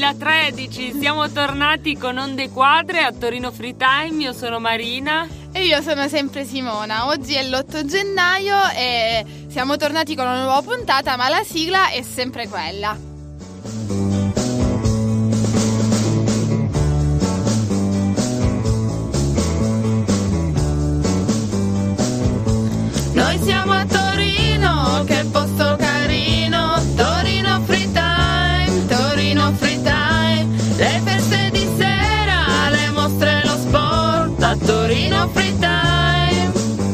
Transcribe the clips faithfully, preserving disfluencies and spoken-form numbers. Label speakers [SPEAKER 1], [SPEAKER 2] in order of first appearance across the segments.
[SPEAKER 1] duemilatredici, siamo tornati con Onde Quadre a Torino Free Time. Io sono Marina.
[SPEAKER 2] E io sono sempre Simona. Oggi è l'otto gennaio e siamo tornati con una nuova puntata, ma la sigla è sempre quella. Noi siamo a Torino, che posto carino, Torino Free Time, Torino Free Time, le feste di sera, le mostre, lo sport, a Torino Free Time,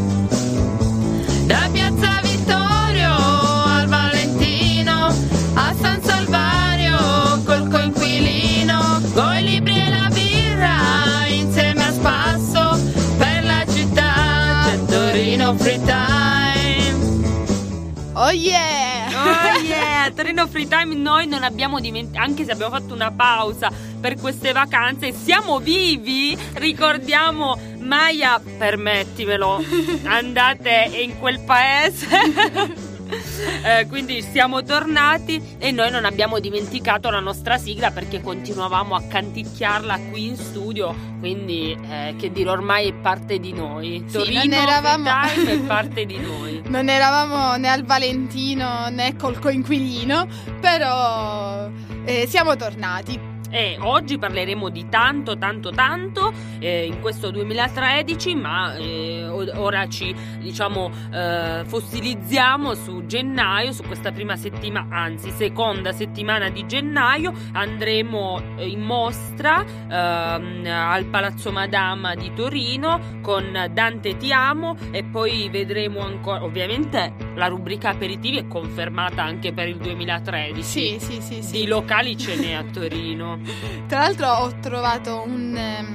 [SPEAKER 2] da Piazza Vittorio al Valentino, a San Salvario col coinquilino, coi libri e la birra, insieme a spasso, per la città c'è Torino Free Time. Oh yeah!
[SPEAKER 1] Oh yeah! Torino Free Time noi non abbiamo dimenticato, anche se abbiamo fatto una pausa per queste vacanze, siamo vivi, ricordiamo Maya, permettimelo, andate in quel paese. Eh, quindi siamo tornati e noi non abbiamo dimenticato la nostra sigla perché continuavamo a canticchiarla qui in studio, quindi eh, che dire, ormai è parte di noi.
[SPEAKER 2] Sì,
[SPEAKER 1] Torino
[SPEAKER 2] non eravamo...
[SPEAKER 1] Free Time è parte di noi.
[SPEAKER 2] Non eravamo né al Valentino né col coinquilino, però eh, siamo tornati.
[SPEAKER 1] E oggi parleremo di tanto tanto tanto eh, in questo duemilatredici, ma eh, ora ci diciamo eh, fossilizziamo su gennaio, su questa prima settimana, anzi seconda settimana di gennaio. Andremo in mostra eh, al Palazzo Madama di Torino con Dante Ti Amo e poi vedremo ancora, ovviamente la rubrica aperitivi è confermata anche per il duemilatredici.
[SPEAKER 2] Sì, sì, sì, sì.
[SPEAKER 1] Di locali ce n'è a Torino.
[SPEAKER 2] Tra l'altro ho trovato un,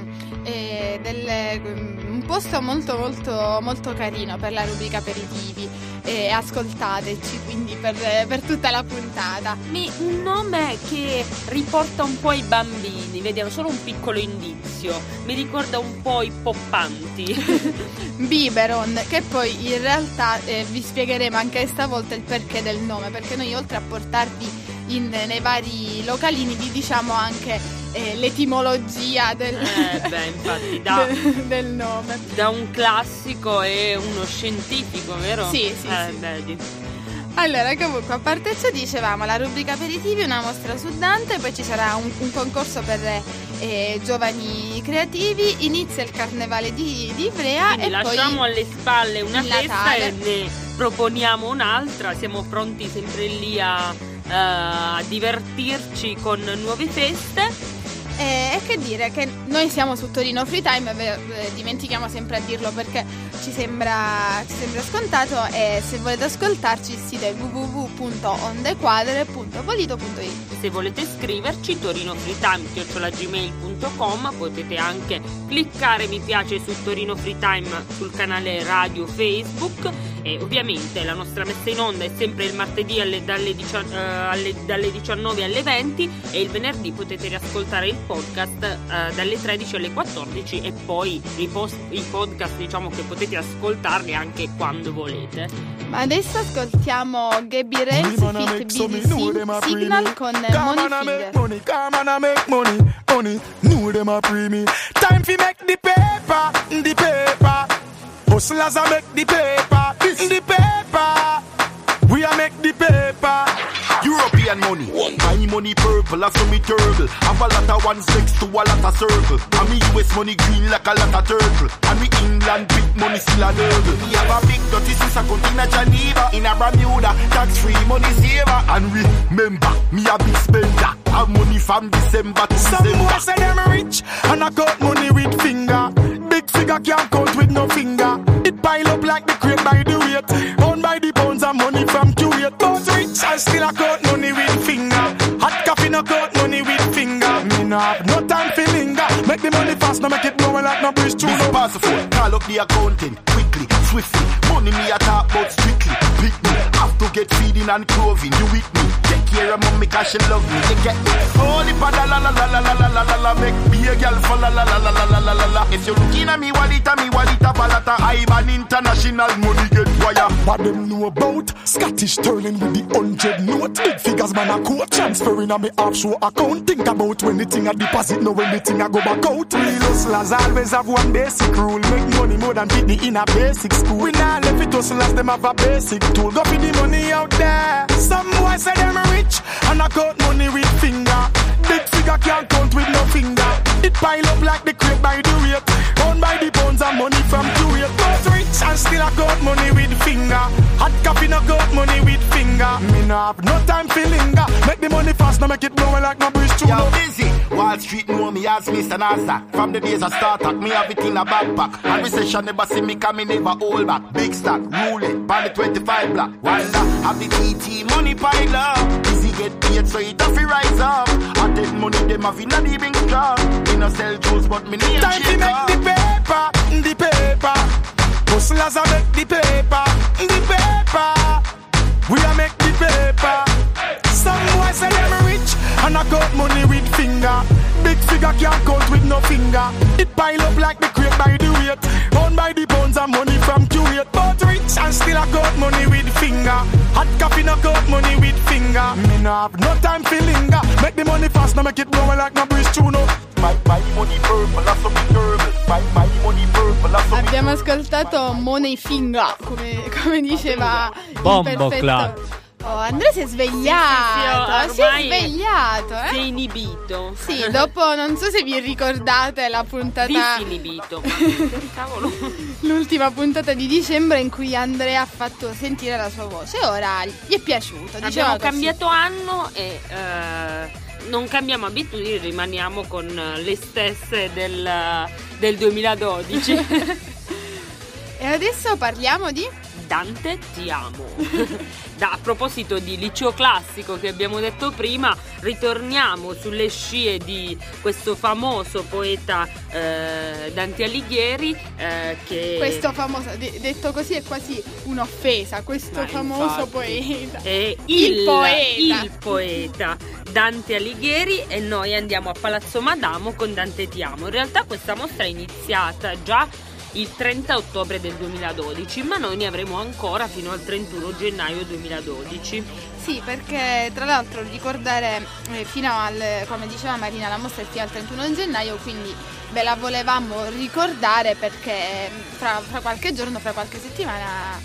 [SPEAKER 2] eh, del, un posto molto molto molto carino per la rubrica aperitivi, e ascoltateci quindi per, per tutta la puntata.
[SPEAKER 1] Mi, un nome che riporta un po' i bambini, vediamo solo un piccolo indizio, mi ricorda un po' i poppanti.
[SPEAKER 2] Biberon, che poi in realtà eh, vi spiegheremo anche stavolta il perché del nome, perché noi oltre a portarvi In, nei vari localini vi diciamo anche eh, l'etimologia del,
[SPEAKER 1] eh beh, infatti, da,
[SPEAKER 2] de, del nome.
[SPEAKER 1] Da un classico e uno scientifico, vero?
[SPEAKER 2] Sì, sì,
[SPEAKER 1] eh,
[SPEAKER 2] sì.
[SPEAKER 1] Vedi.
[SPEAKER 2] Allora, comunque, a parte ciò, dicevamo la rubrica aperitivi, una mostra su Dante, poi ci sarà un, un concorso per eh, giovani creativi, inizia il carnevale di, di Ivrea.
[SPEAKER 1] Quindi
[SPEAKER 2] e
[SPEAKER 1] lasciamo
[SPEAKER 2] poi
[SPEAKER 1] alle spalle una festa
[SPEAKER 2] Natale.
[SPEAKER 1] E ne proponiamo un'altra, siamo pronti sempre lì a a divertirci con nuove feste.
[SPEAKER 2] E che dire, che noi siamo su Torino Free Time, eh, dimentichiamo sempre a dirlo perché ci sembra, ci sembra scontato, e se volete ascoltarci il sito è w w w punto ondequadre punto polito punto i t.
[SPEAKER 1] Se volete scriverci torinofreetime chiocciola gmail punto com, potete anche cliccare mi piace su Torino Free Time sul canale radio Facebook. E ovviamente la nostra messa in onda è sempre il martedì alle, dalle, dici- uh, alle, dalle diciannove alle venti, e il venerdì potete riascoltare il podcast uh, dalle tredici alle quattordici, e poi i, post- i podcast diciamo che potete ascoltarli anche quando volete.
[SPEAKER 2] Ma adesso ascoltiamo Gabby Renzi feat. B D C Signal con Money Finger.
[SPEAKER 3] Money, come on, I make money, money, know them a pre me. Time fi make the paper, the paper. Hustlers a make the paper, the paper. We a make the paper.
[SPEAKER 4] European money, my money purple, I saw me turtle. Have a lot of ones next to a lot of circle. And me U S money green like a lot of turtle. And me England big money still a nurgle. We have a big dirty sister country in Geneva, in a Bermuda, tax free money saver. And remember, me a big spender. Have money from December to
[SPEAKER 3] Some
[SPEAKER 4] December.
[SPEAKER 3] boys say them rich and I cut money with finger. Big figure can't count with no finger. It pile up like the crate by the weight. Owned by the pounds of money from Kuwait. But rich and still I cut money with finger. Hot coffee no cut money with finger. Me no have no time for linger. Make the money fast, no make it blow like no bridge through no
[SPEAKER 4] pass the phone, call up the accountant quickly, swiftly. Money me a talk about strictly. Pick me, have to get feeding and clothing. You with me? Take care of mommy cause she love me. You get me? Holy pa la la la la la la la la la la. Make be a girl for la la la la la la la la la. If you looking at me wallet, me wallet a balata. I ban international money get wire.
[SPEAKER 3] What them know about? Scottish sterling with the hundred note. Big figures man a quote. Transferring on me offshore account. Think about when the thing a deposit, know when the thing a go back out. Real hustlers always have one basic rule. Make money more than Pitney in a basic school. We not left it hustlers, them have a basic tool. Go for the money out there. Some boys say them rich and I count money with finger. Big figure can't count with no finger. It pile up like the crate by the weight. Owned by the pounds and money from Kuwait. But rich and still I got money with finger. Hot coffee no got money with finger. Me no have no time for linger. Make the money fast, no make it blow like no bridge too.
[SPEAKER 4] Yo, busy. Wall Street know me as Mister Nasdaq. From the days of StarTac, me have it in a backpack. And recession never see me come, me never hold back. Big stack, rule it, pan the twenty-five block. Wanda, have the T T money pile up. Easy get paid, so it have to rise up. I take money, them have in a the big strong. Me no sell jewels, but me name
[SPEAKER 3] time to make the paper, the paper. Hustlers a make the paper, the paper. We a make the paper. Some boys say them rich and I got money with finger. Big figure can't count with no finger. It pile up like the crate by the weight. Owned by the pounds and money from Kuwait. But rich and still I got money with finger. Hot coffee no got money with finger. Me no have no time for linger. Make the money fast, now make it blow like no bridge tune up.
[SPEAKER 5] Abbiamo ascoltato Money Finger, come, come diceva
[SPEAKER 6] Bombo
[SPEAKER 5] il perfetto.
[SPEAKER 6] Club.
[SPEAKER 5] Oh, Andrea si è svegliato,
[SPEAKER 1] Sì, sì,
[SPEAKER 5] si è
[SPEAKER 1] ormai
[SPEAKER 5] svegliato, eh?
[SPEAKER 1] Si è inibito.
[SPEAKER 5] Sì, dopo non so se vi ricordate la puntata
[SPEAKER 1] Disinibito. Cavolo.
[SPEAKER 5] l'ultima puntata di dicembre in cui Andrea ha fatto sentire la sua voce. Ora gli è piaciuto, diciamo
[SPEAKER 1] Abbiamo
[SPEAKER 5] così.
[SPEAKER 1] cambiato anno e eh, non cambiamo abitudini, rimaniamo con le stesse del, del duemiladodici.
[SPEAKER 5] E adesso parliamo di
[SPEAKER 1] Dante ti amo. Da, a proposito di liceo classico che abbiamo detto prima, ritorniamo sulle scie di questo famoso poeta eh, Dante Alighieri eh, che
[SPEAKER 5] questo famoso, de- detto così è quasi un'offesa, questo
[SPEAKER 1] Ma
[SPEAKER 5] famoso
[SPEAKER 1] infatti,
[SPEAKER 5] poeta.
[SPEAKER 1] è
[SPEAKER 5] Il
[SPEAKER 1] il,
[SPEAKER 5] poeta.
[SPEAKER 1] il poeta Dante Alighieri, e noi andiamo a Palazzo Madamo con Dante ti amo. In realtà questa mostra è iniziata già il trenta ottobre del duemiladodici, ma noi ne avremo ancora fino al trentuno gennaio duemiladodici.
[SPEAKER 5] Sì, perché tra l'altro ricordare eh, fino al, come diceva Marina, la mostra è fino al trentuno gennaio, quindi ve la volevamo ricordare perché fra, fra qualche giorno, fra qualche settimana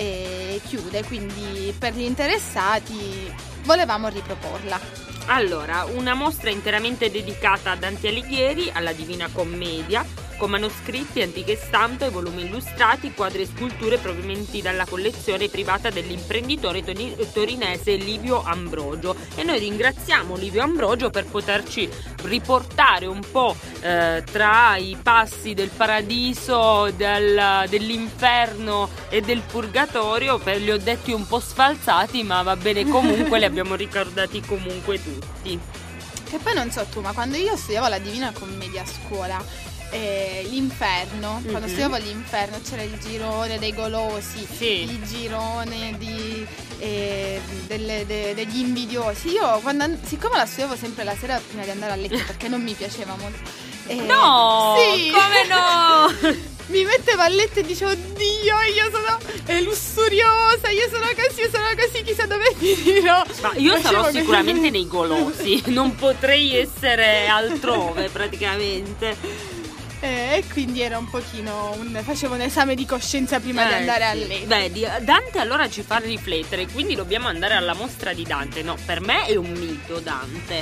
[SPEAKER 5] eh, chiude, quindi per gli interessati volevamo riproporla.
[SPEAKER 1] Allora, una mostra interamente dedicata a Dante Alighieri, alla Divina Commedia, con manoscritti, antiche stampe, volumi illustrati, quadri e sculture provenienti dalla collezione privata dell'imprenditore toni- torinese Livio Ambrogio. E noi ringraziamo Livio Ambrogio per poterci riportare un po' eh, tra i passi del paradiso, del, dell'inferno e del purgatorio. Per, li ho detti un po' sfalsati, ma va bene comunque, li abbiamo ricordati comunque tutti.
[SPEAKER 5] Che poi non so tu, ma quando io studiavo la Divina Commedia a scuola, Eh, l'inferno, quando
[SPEAKER 1] Mm-hmm.
[SPEAKER 5] studiavo l'inferno c'era il girone dei golosi,
[SPEAKER 1] Sì.
[SPEAKER 5] il girone di, eh, delle- de- degli invidiosi. Io quando an- siccome la studiavo sempre la sera prima di andare a letto perché non mi piaceva molto, eh,
[SPEAKER 1] No!
[SPEAKER 5] sì.
[SPEAKER 1] Come no?
[SPEAKER 5] mi mettevo a letto e dicevo oddio, io sono eh, lussuriosa, io sono così, io sono così, chissà dove finirò.
[SPEAKER 1] Ma io
[SPEAKER 5] Facevo
[SPEAKER 1] sarò
[SPEAKER 5] così.
[SPEAKER 1] sicuramente nei golosi, non potrei essere altrove praticamente.
[SPEAKER 5] Eh, e quindi era un pochino un, facevo un esame di coscienza prima di
[SPEAKER 1] Eh,
[SPEAKER 5] andare a
[SPEAKER 1] sì.
[SPEAKER 5] letto.
[SPEAKER 1] Vedi, Dante allora ci fa riflettere, quindi dobbiamo andare alla mostra di Dante. No, per me è un mito Dante,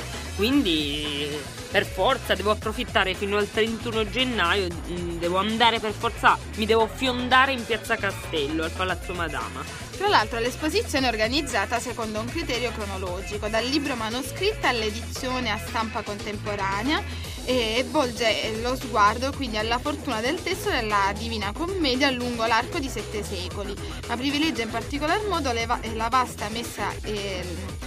[SPEAKER 1] quindi per forza devo approfittare fino al trentuno gennaio, mh, devo andare per forza, mi devo fiondare in Piazza Castello, al Palazzo Madama.
[SPEAKER 5] Tra l'altro l'esposizione è organizzata secondo un criterio cronologico, dal libro manoscritto all'edizione a stampa contemporanea, e volge lo sguardo quindi alla fortuna del testo della Divina Commedia lungo l'arco di sette secoli, ma privilegia in particolar modo le va- la vasta messa eh,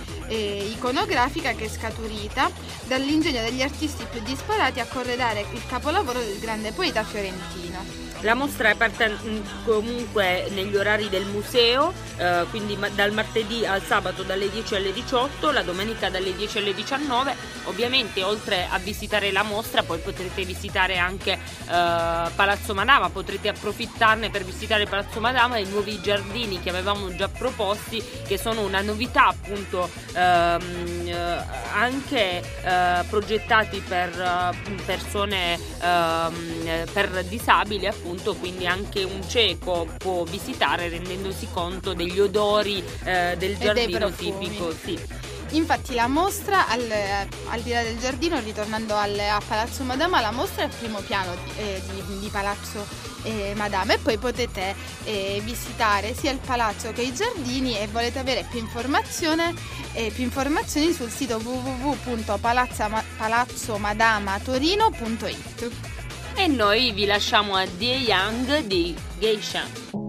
[SPEAKER 5] eh, iconografica che è scaturita dall'ingegno degli artisti più disparati a corredare il capolavoro del grande poeta fiorentino.
[SPEAKER 1] La mostra è aperta comunque negli orari del museo, eh, quindi ma- dal martedì al sabato dalle dieci alle diciotto, la domenica dalle dieci alle diciannove. Ovviamente oltre a visitare la mostra poi potrete visitare anche eh, Palazzo Madama, potrete approfittarne per visitare Palazzo Madama e i nuovi giardini che avevamo già proposti, che sono una novità appunto ehm, eh, anche eh, progettati per eh, persone ehm, per disabili appunto, quindi anche un cieco può visitare rendendosi conto degli odori eh, del giardino tipico. Sì.
[SPEAKER 5] Infatti la mostra, al, al di là del giardino, ritornando al, a Palazzo Madama, la mostra è al primo piano di, eh, di, di Palazzo eh, Madama, e poi potete eh, visitare sia il palazzo che i giardini, e volete avere più informazione eh, più informazioni sul sito w w w punto palazzomadamatorino punto i t.
[SPEAKER 1] E noi vi lasciamo a Die Young di Geisha.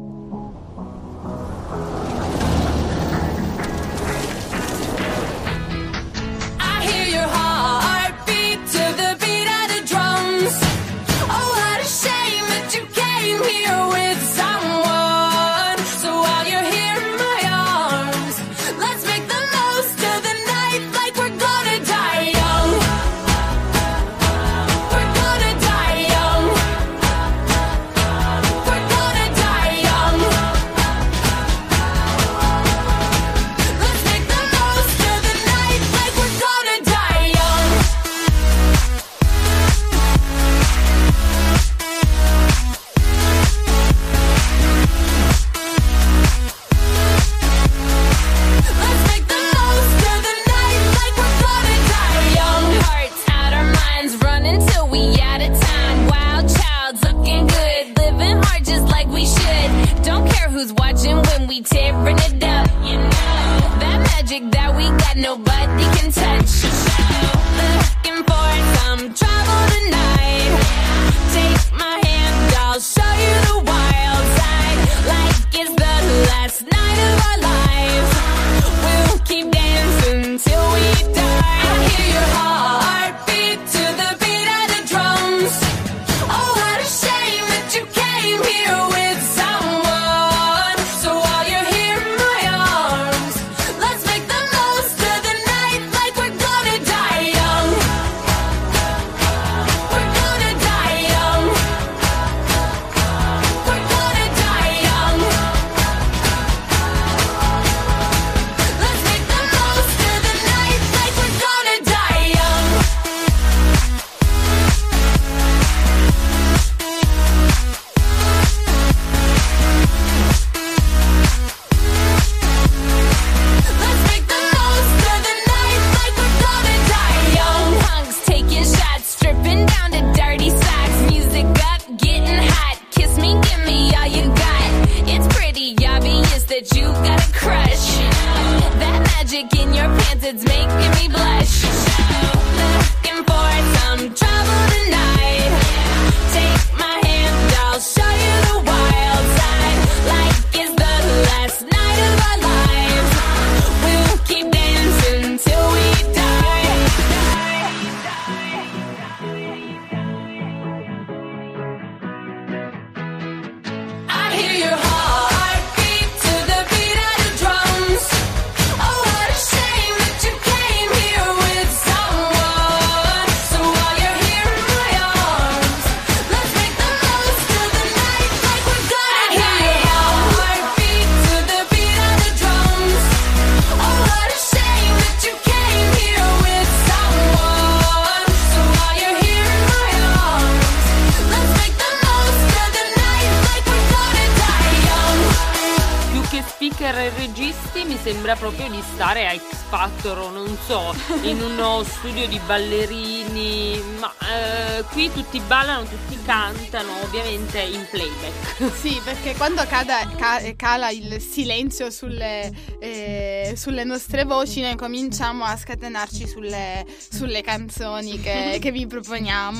[SPEAKER 1] Sembra proprio di stare a X Factor o non so, in uno studio di ballerini, ma eh, qui tutti ballano, tutti cantano, ovviamente in playback.
[SPEAKER 5] Sì, perché quando cada, ca, cala il silenzio sulle, eh, sulle nostre voci, noi cominciamo a scatenarci sulle, sulle canzoni che, che vi proponiamo.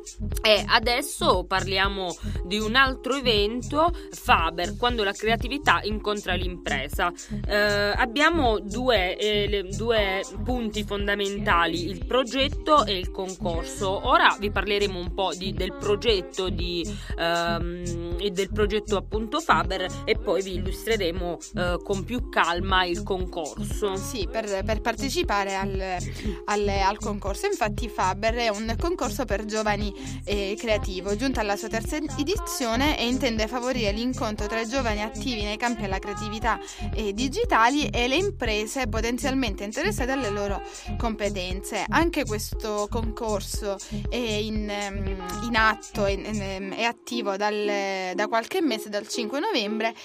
[SPEAKER 1] E adesso parliamo di un altro evento, Faber, quando la creatività incontra l'impresa. Eh, abbiamo due, eh, le, due punti fondamentali, il progetto e il concorso. Ora vi parleremo un po' di, del progetto di, ehm, e del progetto appunto Faber, e poi vi illustreremo eh, con più calma il concorso.
[SPEAKER 5] Sì, per, per partecipare al, al, al concorso. Infatti Faber è un concorso per giovani eh, creativo, giunto alla sua terza edizione, e intende favorire l'incontro tra i giovani attivi nei campi della creatività eh, digitali e le imprese potenzialmente interessate alle loro competenze. Anche questo concorso è in, in atto, è, è attivo dal, da qualche mese, dal cinque novembre,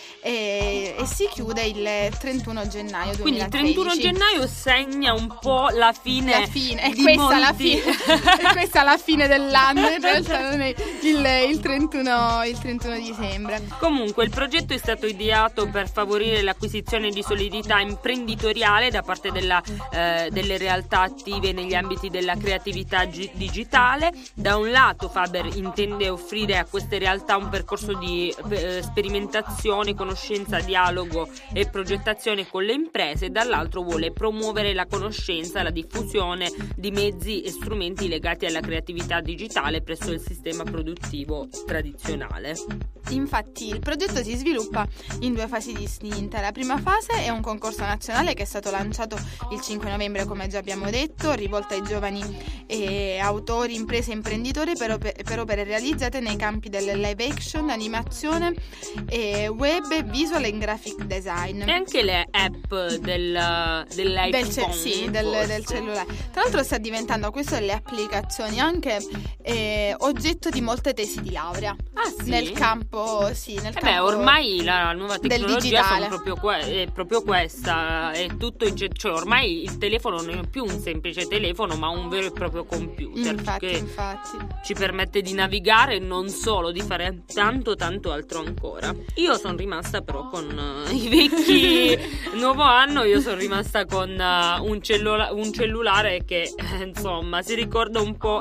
[SPEAKER 5] e, e si chiude il trentuno gennaio duemilatredici.
[SPEAKER 1] Quindi il trentuno gennaio segna un po' la fine,
[SPEAKER 5] la fine. È
[SPEAKER 1] di
[SPEAKER 5] questa
[SPEAKER 1] molti...
[SPEAKER 5] la fine è questa la fine dell'anno, in realtà non è il, il, trentuno, il trentuno dicembre.
[SPEAKER 1] Comunque il progetto è stato ideato per favorire l'acquisizione di solidità imprenditoriale da parte della, eh, delle realtà attive negli ambiti della creatività gi- digitale. Da un lato Faber intende offrire a queste realtà un percorso di eh, sperimentazione, conoscenza, dialogo e progettazione con le imprese, dall'altro vuole promuovere la conoscenza, la diffusione di mezzi e strumenti legati alla creatività digitale presso il sistema produttivo tradizionale.
[SPEAKER 5] Infatti il progetto si sviluppa in due fasi distinte. La prima fase è un concorso nazionale che è stato lanciato il cinque novembre, come già abbiamo detto, rivolto ai giovani eh, autori, imprese e imprenditori per, op- per opere realizzate nei campi del live action, animazione, eh, web, visual e graphic design.
[SPEAKER 1] E anche le app del, dell'iPhone.
[SPEAKER 5] Del, ce- sì, del, del cellulare. Tra l'altro sta diventando questo delle applicazioni anche eh, oggetto di molte tesi di laurea.
[SPEAKER 1] Ah, sì?
[SPEAKER 5] Nel campo, sì, nel
[SPEAKER 1] eh
[SPEAKER 5] campo
[SPEAKER 1] beh, ormai la nuova tecnologia sono
[SPEAKER 5] digitale.
[SPEAKER 1] proprio, que- è proprio questa, è tutto in ge- cioè ormai il telefono non è più un semplice telefono, ma un vero e proprio computer,
[SPEAKER 5] Infatti,
[SPEAKER 1] che
[SPEAKER 5] infatti.
[SPEAKER 1] ci permette di navigare e non solo, di fare tanto tanto altro ancora. Io sono rimasta però con uh, i vecchi nuovo anno, io sono rimasta con uh, un, cellula- un cellulare che eh, insomma si ricorda un po'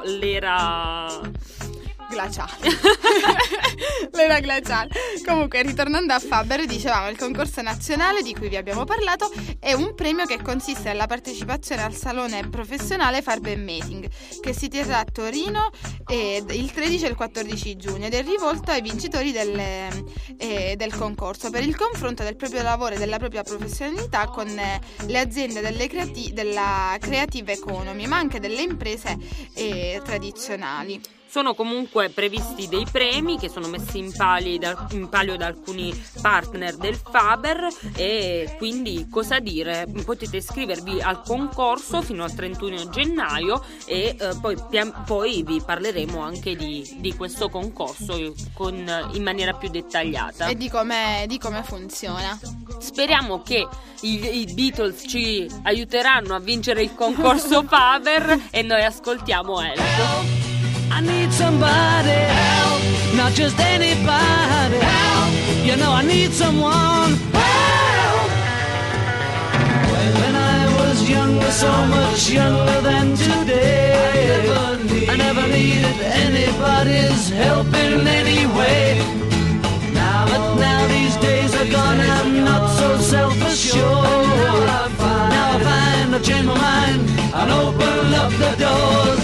[SPEAKER 1] l'era
[SPEAKER 5] glaciale. L'era glaciale. Comunque, ritornando a Faber, dicevamo, il concorso nazionale di cui vi abbiamo parlato è un premio che consiste nella partecipazione al salone professionale Faber Meeting, che si terrà a Torino eh, il tredici e il quattordici giugno, ed è rivolto ai vincitori del, eh, del concorso per il confronto del proprio lavoro e della propria professionalità con eh, le aziende delle creati- della creative economy, ma anche delle imprese eh, tradizionali.
[SPEAKER 1] Sono comunque previsti dei premi che sono messi in, pali da, in palio da alcuni partner del Faber, e quindi cosa dire? Potete iscrivervi al concorso fino al trentuno gennaio e eh, poi, pia- poi vi parleremo anche di, di questo concorso con, in maniera più dettagliata
[SPEAKER 5] e di come, di come funziona.
[SPEAKER 1] Speriamo che i, i Beatles ci aiuteranno a vincere il concorso Faber e noi ascoltiamo Elf.
[SPEAKER 6] I need somebody help, not just anybody help. You know I need someone help. When I was younger, so much younger than today, I never, need, I never needed anybody's help in any way. Now, but now these days are gone, I'm not so self-assured. Now I find, now I find I've changed my mind and opened up the doors.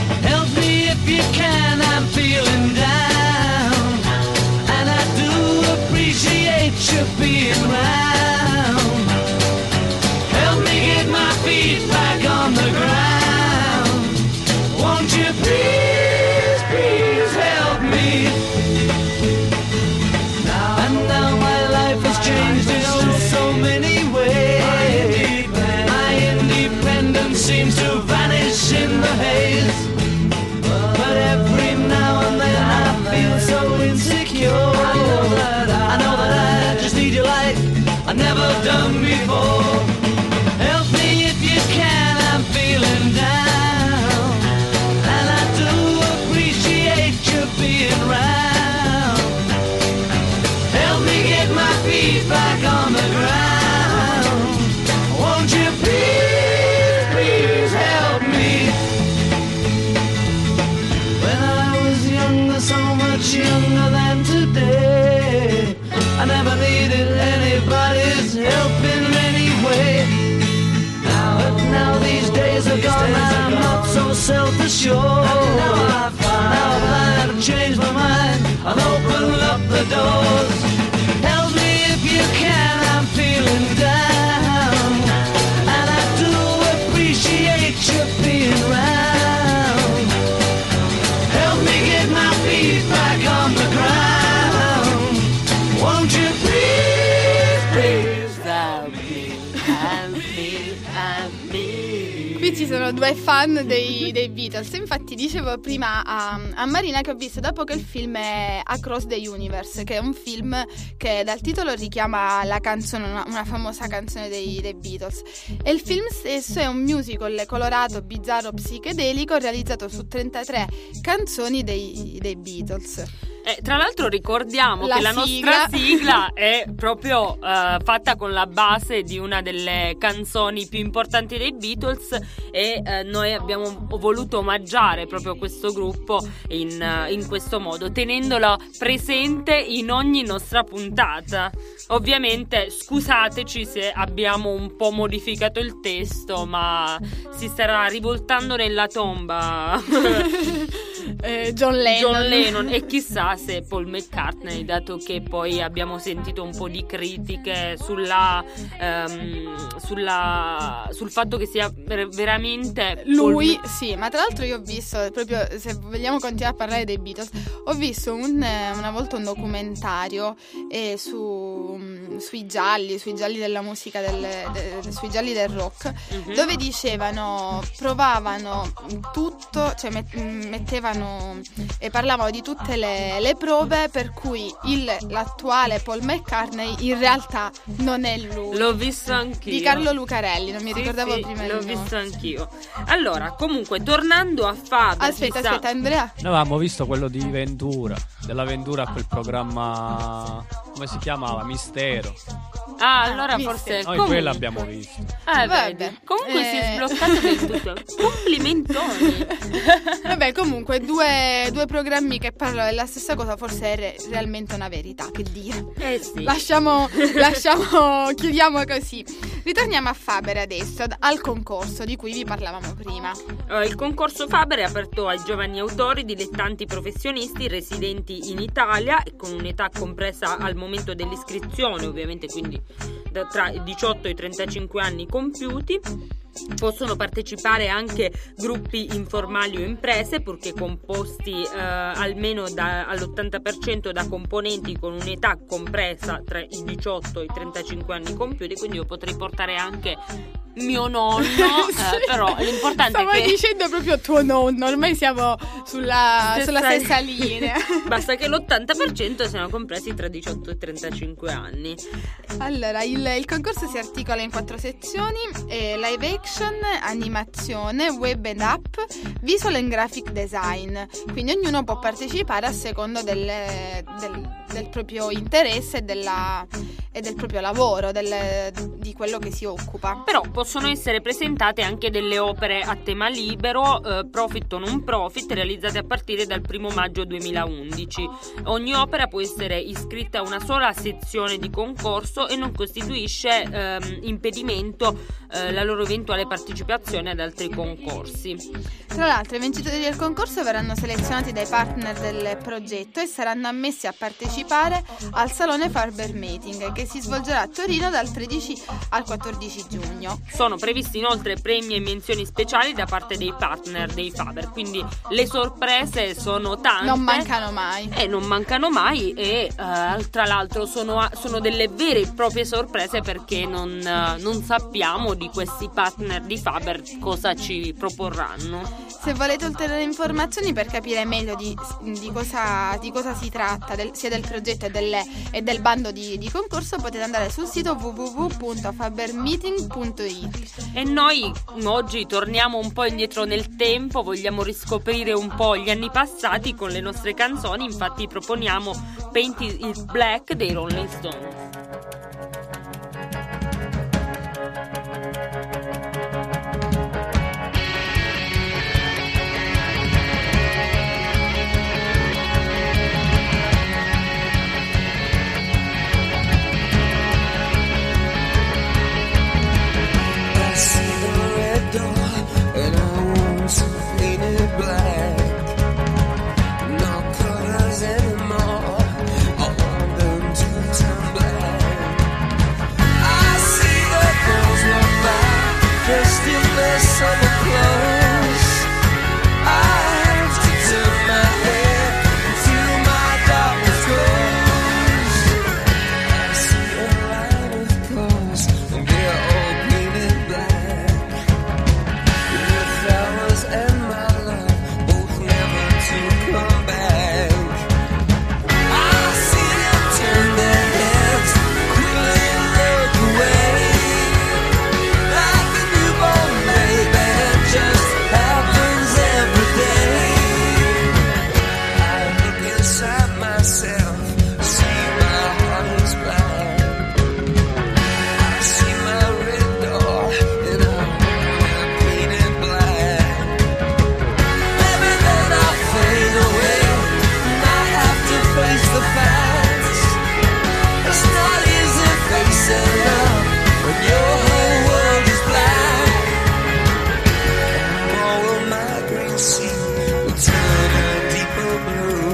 [SPEAKER 6] If you can, I'm feeling down, and I do appreciate you being round. Help me get my feet back on the ground. Won't you please, please help me? Now, and now my life has changed in oh so many ways. My independence seems to vanish in the haze. But every now and then I feel so insecure. I know that I, I know that I just need you like I've never done before. Help me if you can, I'm feeling down, and I do appreciate you being round. Help me get my feet back on the ground. Won't you please, please help me? When I sure. And now I find, now I find I've changed my mind. I'll open up the doors. Help me if you can, I'm feeling down. And I do appreciate you being round. Help me get my feet back on the ground. Won't you please, please help me, help me, help me.
[SPEAKER 5] Qui ci sono due fan dei, dei Beatles. Infatti dicevo prima a, a Marina che ho visto da poco il film Across the Universe, che è un film che dal titolo richiama la canzone, una, una famosa canzone dei, dei Beatles. E il film stesso è un musical colorato, bizzarro, psichedelico realizzato su trentatré canzoni dei, dei Beatles.
[SPEAKER 1] Eh, tra l'altro ricordiamo
[SPEAKER 5] La
[SPEAKER 1] che la
[SPEAKER 5] sigla.
[SPEAKER 1] nostra sigla è proprio uh, fatta con la base di una delle canzoni più importanti dei Beatles e uh, noi abbiamo voluto omaggiare proprio questo gruppo in, uh, in questo modo, tenendolo presente in ogni nostra puntata. Ovviamente scusateci se abbiamo un po' modificato il testo, ma si starà rivoltando nella tomba
[SPEAKER 5] eh, John Lennon.
[SPEAKER 1] John Lennon e chissà se Paul McCartney, dato che poi abbiamo sentito un po' di critiche sulla, um, sulla sul fatto che sia ver- veramente
[SPEAKER 5] Lui,
[SPEAKER 1] Paul...
[SPEAKER 5] sì, ma tra l'altro io ho visto, proprio se vogliamo continuare a parlare dei Beatles, ho visto un, una volta un documentario eh, su, sui gialli, sui gialli della musica, del, de, sui gialli del rock, mm-hmm. dove dicevano, provavano tutto, cioè met, mettevano e parlavano di tutte le, le prove per cui il, l'attuale Paul McCartney in realtà non è lui.
[SPEAKER 1] L'ho visto anch'io.
[SPEAKER 5] Di Carlo Lucarelli, non mi
[SPEAKER 1] sì,
[SPEAKER 5] ricordavo
[SPEAKER 1] sì,
[SPEAKER 5] prima il
[SPEAKER 1] l'ho
[SPEAKER 5] nome.
[SPEAKER 1] visto anch'io. Allora, comunque, tornando a Faber,
[SPEAKER 5] Aspetta,
[SPEAKER 1] chissà...
[SPEAKER 5] aspetta, Andrea.
[SPEAKER 7] Noi avevamo visto quello di Ventura, della Ventura, quel programma, come si chiamava? Mistero.
[SPEAKER 1] Ah, allora
[SPEAKER 5] Mister.
[SPEAKER 1] forse
[SPEAKER 7] Noi
[SPEAKER 1] comunque...
[SPEAKER 7] quello abbiamo visto.
[SPEAKER 1] Eh,
[SPEAKER 5] Vabbè.
[SPEAKER 1] vedi. Comunque
[SPEAKER 5] Eh.
[SPEAKER 1] si è sbloccato del tutto. Complimentoni.
[SPEAKER 5] Vabbè, comunque due, due programmi che parlano della stessa cosa, forse è re- realmente una verità, che dire.
[SPEAKER 1] Eh sì.
[SPEAKER 5] Lasciamo, lasciamo, chiudiamo così. Ritorniamo a Faber adesso, ad- al concorso di cui vi parlavamo prima.
[SPEAKER 1] Uh, il concorso Faber è aperto ai giovani autori, dilettanti professionisti residenti in Italia e con un'età compresa al momento dell'iscrizione, ovviamente quindi da tra i diciotto e i trentacinque anni compiuti. Possono partecipare anche gruppi informali o imprese, purché composti eh, almeno da, all'ottanta per cento da componenti con un'età compresa tra i diciotto e i trentacinque anni compiuti, quindi io potrei portare anche mio nonno,
[SPEAKER 5] Sì.
[SPEAKER 1] eh, però l'importante
[SPEAKER 5] Stavo
[SPEAKER 1] è che
[SPEAKER 5] dicendo proprio tuo nonno, ormai siamo sulla
[SPEAKER 1] Stessa-
[SPEAKER 5] sulla stessa linea.
[SPEAKER 1] basta che l'ottanta per cento siano compresi tra diciotto e trentacinque anni.
[SPEAKER 5] Allora, il, il concorso si articola in quattro sezioni: eh, live action, animazione, web and app, visual and graphic design. Quindi ognuno può partecipare a secondo delle, del, del proprio interesse e, della, e del proprio lavoro, del, di quello che si occupa.
[SPEAKER 1] Però possono essere presentate anche delle opere a tema libero, eh, profit o non profit, realizzate a partire dal primo maggio duemilaundici. Ogni opera può essere iscritta a una sola sezione di concorso e non costituisce ehm, impedimento eh, la loro eventuale partecipazione ad altri concorsi.
[SPEAKER 5] Tra l'altro, i vincitori del concorso verranno selezionati dai partner del progetto e saranno ammessi a partecipare al Salone Faber Meeting, che si svolgerà a Torino dal tredici al quattordici giugno.
[SPEAKER 1] Sono previsti inoltre premi e menzioni speciali da parte dei partner dei Faber, quindi le sorprese sono tante.
[SPEAKER 5] Non mancano mai.
[SPEAKER 1] E non mancano mai e uh, tra l'altro sono, sono delle vere e proprie sorprese, perché non, uh, non sappiamo di questi partner di Faber cosa ci proporranno.
[SPEAKER 5] Se volete ulteriori informazioni per capire meglio di, di, cosa, di cosa si tratta, del, sia del progetto e, delle, e del bando di, di concorso, potete andare sul sito w w w punto fabermeeting punto i t.
[SPEAKER 1] E noi oggi torniamo un po' indietro nel tempo, vogliamo riscoprire un po' gli anni passati con le nostre canzoni, infatti proponiamo Paint It Black dei Rolling Stones.
[SPEAKER 8] Paint it black. when your whole world is black. Tomorrow my green sea will turn a deeper blue.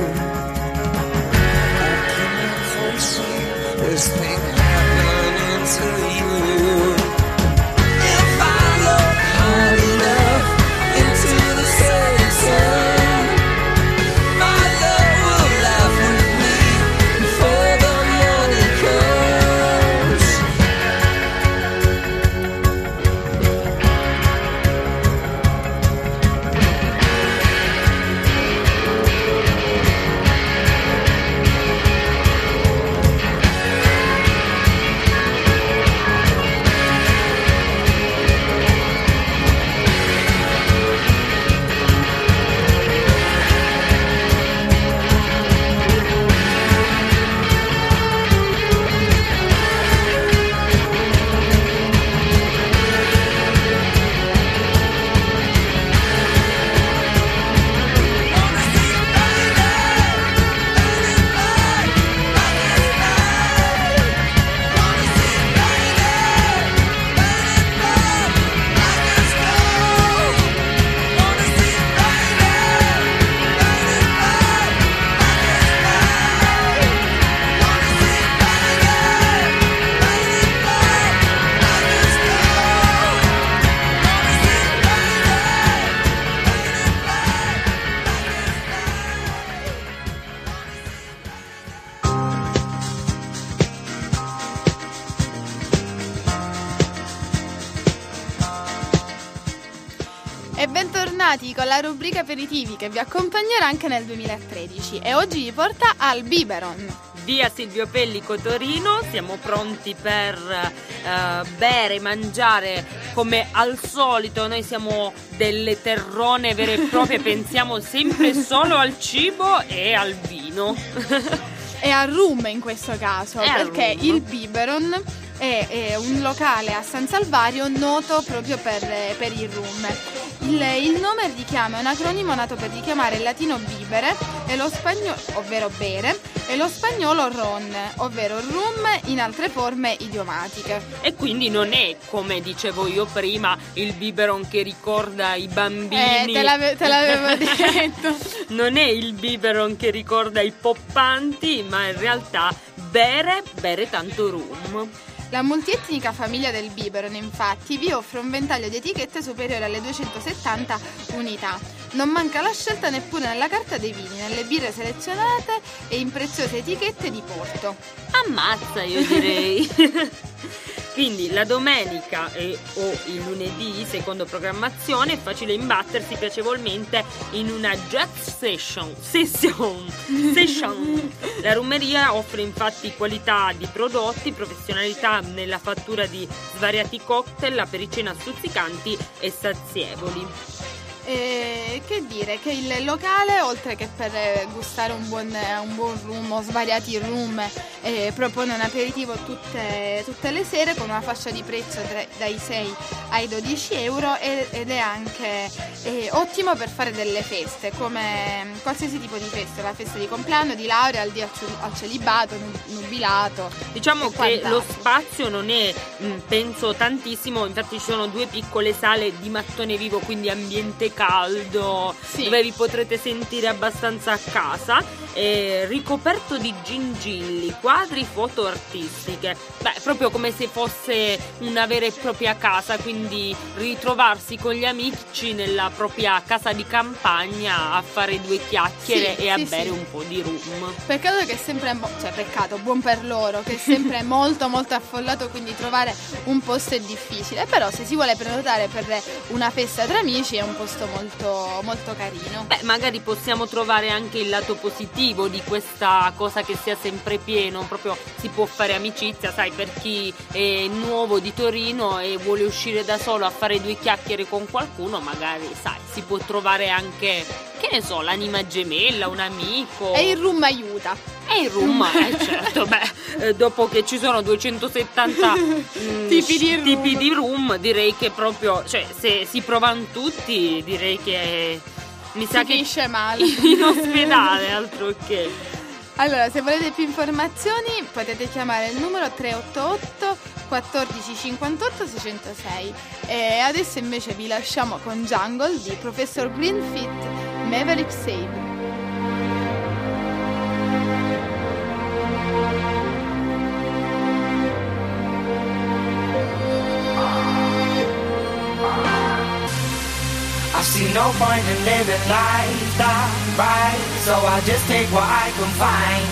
[SPEAKER 8] I cannot foresee this thing happening to you. If I look hard enough into the setting sun, my love will laugh with me before the morning comes.
[SPEAKER 5] E bentornati con la rubrica aperitivi che vi accompagnerà anche nel duemilatredici e oggi vi porta al Biberon.
[SPEAKER 1] Via Silvio Pellico Torino, siamo pronti per uh, bere e mangiare come al solito. Noi siamo delle terrone vere e proprie, pensiamo sempre solo al cibo e al vino.
[SPEAKER 5] E al rum in questo caso,
[SPEAKER 1] E al
[SPEAKER 5] perché
[SPEAKER 1] rum.
[SPEAKER 5] il Biberon è, è un locale a San Salvario noto proprio per, per il rum. Il, il nome richiama, è un acronimo nato per richiamare il latino bibere e lo spagnolo, ovvero bere, e lo spagnolo ron, ovvero rum in altre forme idiomatiche.
[SPEAKER 1] E quindi non è, come dicevo io prima, il biberon che ricorda i bambini.
[SPEAKER 5] Eh, te, l'ave- te l'avevo detto.
[SPEAKER 1] Non è il biberon che ricorda i poppanti, ma in realtà bere, bere tanto rum.
[SPEAKER 5] La multietnica famiglia del Biberon, infatti, vi offre un ventaglio di etichette superiore alle duecentosettanta unità. Non manca la scelta neppure nella carta dei vini, nelle birre selezionate e in preziose etichette di Porto.
[SPEAKER 1] Ammazza, io direi. Quindi la domenica e, o il lunedì, secondo programmazione, è facile imbattersi piacevolmente in una jazz session. Session. Session. La rummeria offre infatti qualità di prodotti, professionalità nella fattura di svariati cocktail, apericena stuzzicanti e sazievoli.
[SPEAKER 5] E che dire, che il locale, oltre che per gustare un buon, un buon rum o svariati rum, eh, propone un aperitivo tutte, tutte le sere con una fascia di prezzo tra, dai sei ai dodici euro ed, ed è anche eh, ottimo per fare delle feste, come qualsiasi tipo di festa, la festa di compleanno, di laurea, al, di al, al celibato, nubilato.
[SPEAKER 1] Diciamo
[SPEAKER 5] e
[SPEAKER 1] che
[SPEAKER 5] quant'altro.
[SPEAKER 1] lo spazio non è, mh, penso, tantissimo, infatti ci sono due piccole sale di mattone vivo, quindi ambiente caldo,
[SPEAKER 5] Sì.
[SPEAKER 1] dove vi potrete sentire abbastanza a casa, eh, ricoperto di gingilli, quadri, foto artistiche. Beh, proprio come se fosse una vera e propria casa, quindi ritrovarsi con gli amici nella propria casa di campagna a fare due chiacchiere
[SPEAKER 5] Sì,
[SPEAKER 1] e a
[SPEAKER 5] sì,
[SPEAKER 1] bere
[SPEAKER 5] sì.
[SPEAKER 1] un po' di rum.
[SPEAKER 5] Peccato che è sempre, mo- cioè peccato, buon per loro, che è sempre molto molto affollato, quindi trovare un posto è difficile, però se si vuole prenotare per una festa tra amici è un posto molto molto carino.
[SPEAKER 1] Beh, magari possiamo trovare anche il lato positivo di questa cosa che sia sempre pieno, proprio si può fare amicizia, sai, per chi è nuovo di Torino e vuole uscire da solo a fare due chiacchiere con qualcuno, magari, sai, si può trovare anche, che ne so, l'anima gemella, un amico.
[SPEAKER 5] E il rum aiuta.
[SPEAKER 1] E il rum, eh, certo, beh, eh, dopo che ci sono duecentosettanta mm,
[SPEAKER 5] Tipi di rum.
[SPEAKER 1] tipi di rum, direi che proprio, cioè, se si provano tutti, direi che mi sa
[SPEAKER 5] Si
[SPEAKER 1] che
[SPEAKER 5] finisce male.
[SPEAKER 1] in ospedale, altro che.
[SPEAKER 5] Allora, se volete più informazioni potete chiamare il numero tre otto otto quattordici cinquantotto seicentosei. E adesso invece vi lasciamo con Jungle di Professor Greenfeet, Maverick Save.
[SPEAKER 9] I see no point in living life that right, so I just take what I can find.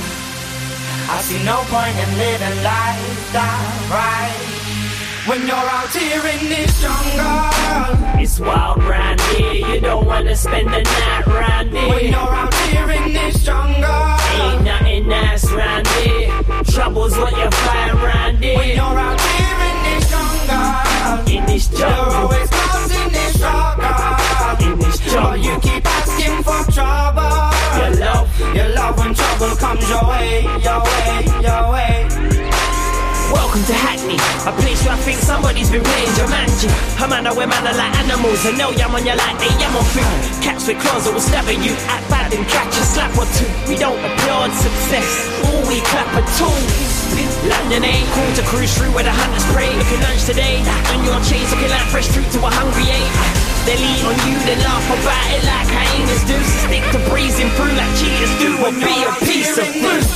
[SPEAKER 9] I see no point in living life that right, when you're out here in this jungle.
[SPEAKER 10] It's wild round here, you don't wanna spend the night round here.
[SPEAKER 9] When you're out here in this jungle,
[SPEAKER 10] ain't nothing nice round here. Trouble's what you find round here.
[SPEAKER 9] when you're out here in this jungle,
[SPEAKER 10] In this
[SPEAKER 9] you're
[SPEAKER 10] jungle,
[SPEAKER 9] always causing this struggle.
[SPEAKER 10] in this
[SPEAKER 9] But
[SPEAKER 10] jungle,
[SPEAKER 9] you keep asking for trouble.
[SPEAKER 10] your love.
[SPEAKER 9] Your love when trouble comes your way, your way, your way.
[SPEAKER 10] Welcome to Hackney, a place where I think somebody's been playing Jumanji. A man where man are like animals, and no yam on your like they yam on food. Cats with claws that will stab at you, act bad and catch a slap or two. We don't applaud success, all we clap at tools. London ain't cool to cruise through where the hunters prey. Looking lunch today, on your chains looking like fresh fruit to a hungry ape. They lean on you, then laugh about it like hyenas do. So stick to breezing through like cheaters do, or be a piece of fruit.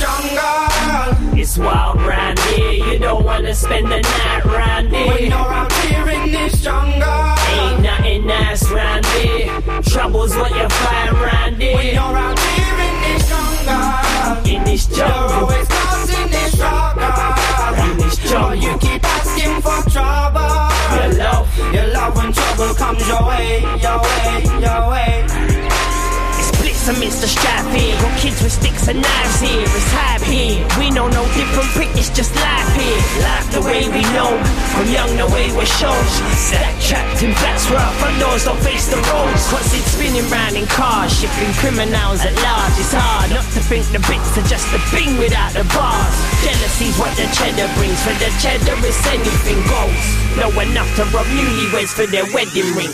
[SPEAKER 10] It's wild round here, you don't wanna spend the night round
[SPEAKER 9] When
[SPEAKER 10] here.
[SPEAKER 9] you're out here in this jungle,
[SPEAKER 10] Ain't nothing nice round here. Trouble's what you find round
[SPEAKER 9] when
[SPEAKER 10] here.
[SPEAKER 9] you're out here in this jungle,
[SPEAKER 10] In this
[SPEAKER 9] you're
[SPEAKER 10] jungle,
[SPEAKER 9] always causing this struggle.
[SPEAKER 10] in this
[SPEAKER 9] But
[SPEAKER 10] jungle,
[SPEAKER 9] you keep asking for trouble.
[SPEAKER 10] your love.
[SPEAKER 9] Your love when trouble comes your way, your way, your way.
[SPEAKER 10] It's blitz amidst the strife here. Got kids with sticks and knives here. It's hype here. We know no different, prick, it's just life here. Life the way we know. From young the way we're shown. Stack trapped in flats where our front doors don't face the roads. Constant spinning round in cars, shipping criminals at large. It's hard not to think the bits are just a thing without the bars. Jealousy's what the cheddar brings. For the cheddar it's anything goes. Know enough to rob newlyweds for their wedding rings.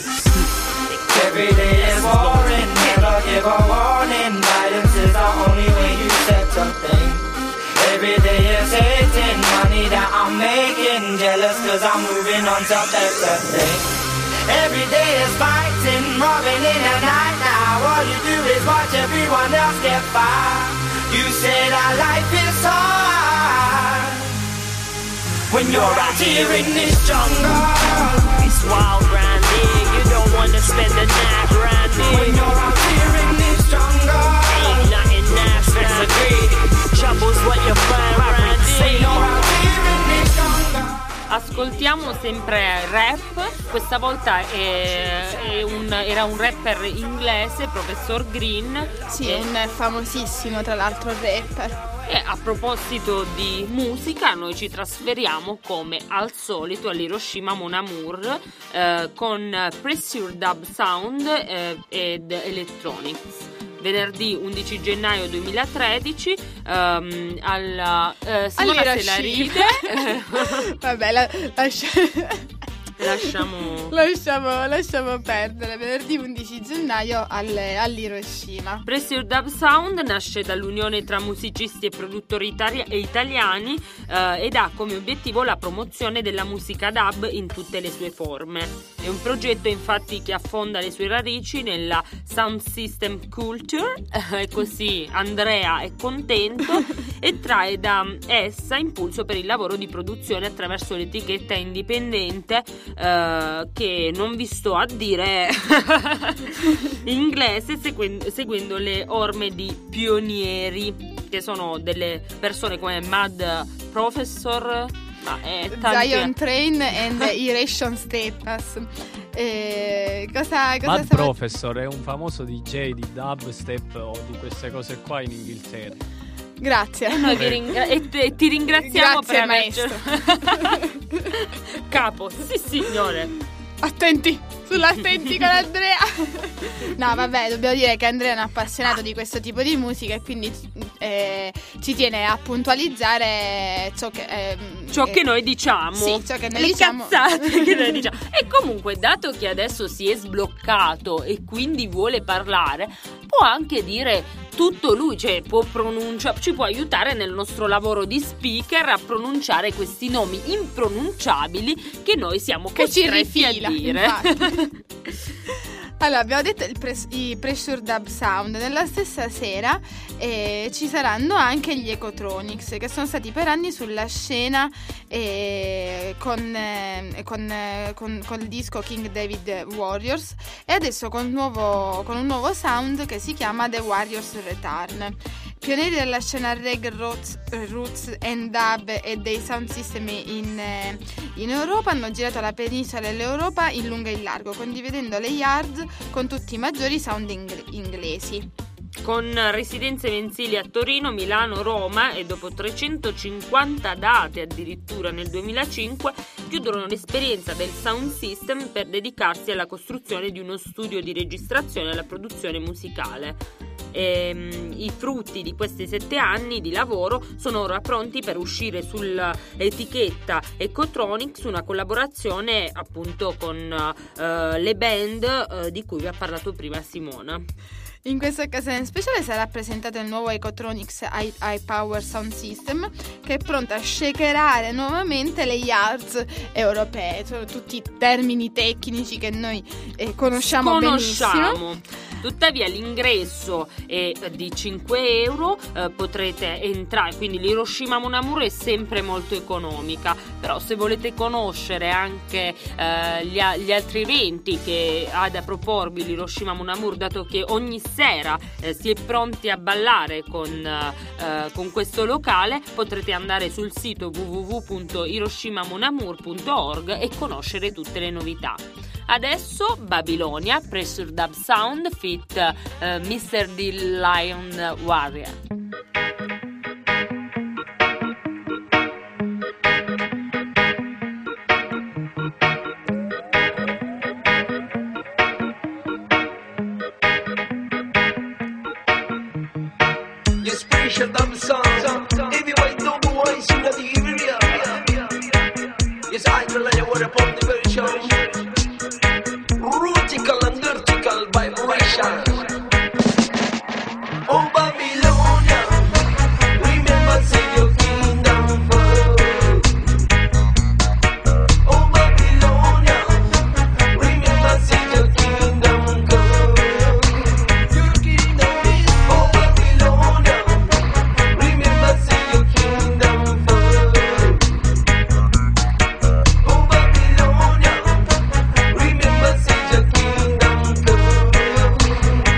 [SPEAKER 9] Every day is boring, never give a warning. Guidance is the only way you set something. Every day is hating, money that I'm making. Jealous cause I'm moving on to better things. Every day is fighting, robbing in the night now. All you do is watch everyone else get by. You say that life is hard when you're out here in this jungle.
[SPEAKER 10] It's wild round here, you don't wanna spend the night round
[SPEAKER 9] When
[SPEAKER 10] here.
[SPEAKER 9] you're out here in this jungle,
[SPEAKER 10] Ain't nothing nice round here. Trouble's what you find round
[SPEAKER 9] when you're
[SPEAKER 10] here.
[SPEAKER 9] out here in this jungle.
[SPEAKER 1] Ascoltiamo sempre rap, questa volta è, è un, era un rapper inglese, Professor Green.
[SPEAKER 5] Sì,
[SPEAKER 1] e,
[SPEAKER 5] un famosissimo tra l'altro rapper.
[SPEAKER 1] e a proposito di musica, noi ci trasferiamo come al solito all'Hiroshima Mon Amour eh, con Pressure Dub Sound eh, ed Electronics. Venerdì undici gennaio duemilatredici ehm, alla eh, Simona se la ride.
[SPEAKER 5] Vabbè, la, lascia...
[SPEAKER 1] Lasciamo
[SPEAKER 5] lasciamo, lasciamo perdere. Venerdì undici gennaio alle, all'Hiroshima.
[SPEAKER 1] Pressure Dub Sound nasce dall'unione tra musicisti e produttori itali- italiani eh, ed ha come obiettivo la promozione della musica dub in tutte le sue forme. È un progetto infatti che affonda le sue radici nella sound system culture eh, e così Andrea è contento e trae da essa impulso per il lavoro di produzione attraverso l'etichetta indipendente Uh, che non vi sto a dire in inglese, seguen- seguendo le orme di pionieri che sono delle persone come Mad Professor, ma è tanti...
[SPEAKER 5] Zion Train and Iration Status. Eh, cosa, cosa
[SPEAKER 7] Mad
[SPEAKER 5] stavo-
[SPEAKER 7] Professor è un famoso D J di dubstep o di queste cose qua in Inghilterra.
[SPEAKER 5] Grazie.
[SPEAKER 1] E noi vi ringra- e te- ti ringraziamo
[SPEAKER 5] Grazie,
[SPEAKER 1] per averci capo, sì signore.
[SPEAKER 5] Attenti, sull'attenti con Andrea. No, vabbè, dobbiamo dire che Andrea è un appassionato di questo tipo di musica e quindi eh, ci tiene a puntualizzare ciò che eh,
[SPEAKER 1] Ciò
[SPEAKER 5] eh,
[SPEAKER 1] che noi diciamo,
[SPEAKER 5] sì, ciò che noi
[SPEAKER 1] le
[SPEAKER 5] diciamo.
[SPEAKER 1] cazzate che noi diciamo. E comunque, dato che adesso si è sbloccato e quindi vuole parlare, può anche dire tutto lui, cioè può pronunciare, ci può aiutare nel nostro lavoro di speaker a pronunciare questi nomi impronunciabili che noi siamo
[SPEAKER 5] che ci
[SPEAKER 1] costretti a
[SPEAKER 5] rifila,
[SPEAKER 1] dire.
[SPEAKER 5] Allora, abbiamo detto il pres- i Pressure Dub Sound. Nella stessa sera eh, ci saranno anche gli Ecotronics, che sono stati per anni sulla scena eh, con, eh, con, eh, con, con il disco King David Warriors, e adesso con un nuovo, con un nuovo sound che si chiama The Warriors Return. Pionieri della scena reggae, roots, roots and dub e dei sound system in, eh, in Europa, hanno girato la penisola dell'Europa in lungo e in largo, condividendo le yard con tutti i maggiori sound ing- inglesi.
[SPEAKER 1] Con residenze mensili a Torino, Milano, Roma, e dopo trecentocinquanta date addirittura nel duemilacinque chiudono l'esperienza del sound system per dedicarsi alla costruzione di uno studio di registrazione e alla produzione musicale. E, i frutti di questi sette anni di lavoro sono ora pronti per uscire sull'etichetta Ecotronics, una collaborazione appunto con uh, le band uh, di cui vi ha parlato prima Simona.
[SPEAKER 5] In questa occasione speciale sarà presentato il nuovo Ecotronics High, High Power Sound System, che è pronto a shakerare nuovamente le yards europee. Sono tutti termini tecnici che noi eh, conosciamo,
[SPEAKER 1] conosciamo
[SPEAKER 5] benissimo.
[SPEAKER 1] Tuttavia l'ingresso è di cinque euro, eh, potrete entrare, quindi l'Hiroshima Mon Amour è sempre molto economica, però se volete conoscere anche eh, gli, gli altri eventi che ha da proporvi l'Hiroshima Mon Amour, dato che ogni sera eh, si è pronti a ballare con, eh, con questo locale, potrete andare sul sito w w w punto hiroshimamonamour punto org e conoscere tutte le novità. Adesso Babilonia, Pressure Dub Sound feat uh, mister D Lion Warrior.
[SPEAKER 11] Yes, Pressure Dub Sound. Everywhere double voice in the area. Yes, I tell you what upon the very show. Vertical and vertical vibration. Oh Babylonia, remember say your kingdom fall. Oh Babylonia, remember say your kingdom come. Your kingdom is oh Babylonia, remember say your kingdom fall. Oh Babylonia, remember say your kingdom come.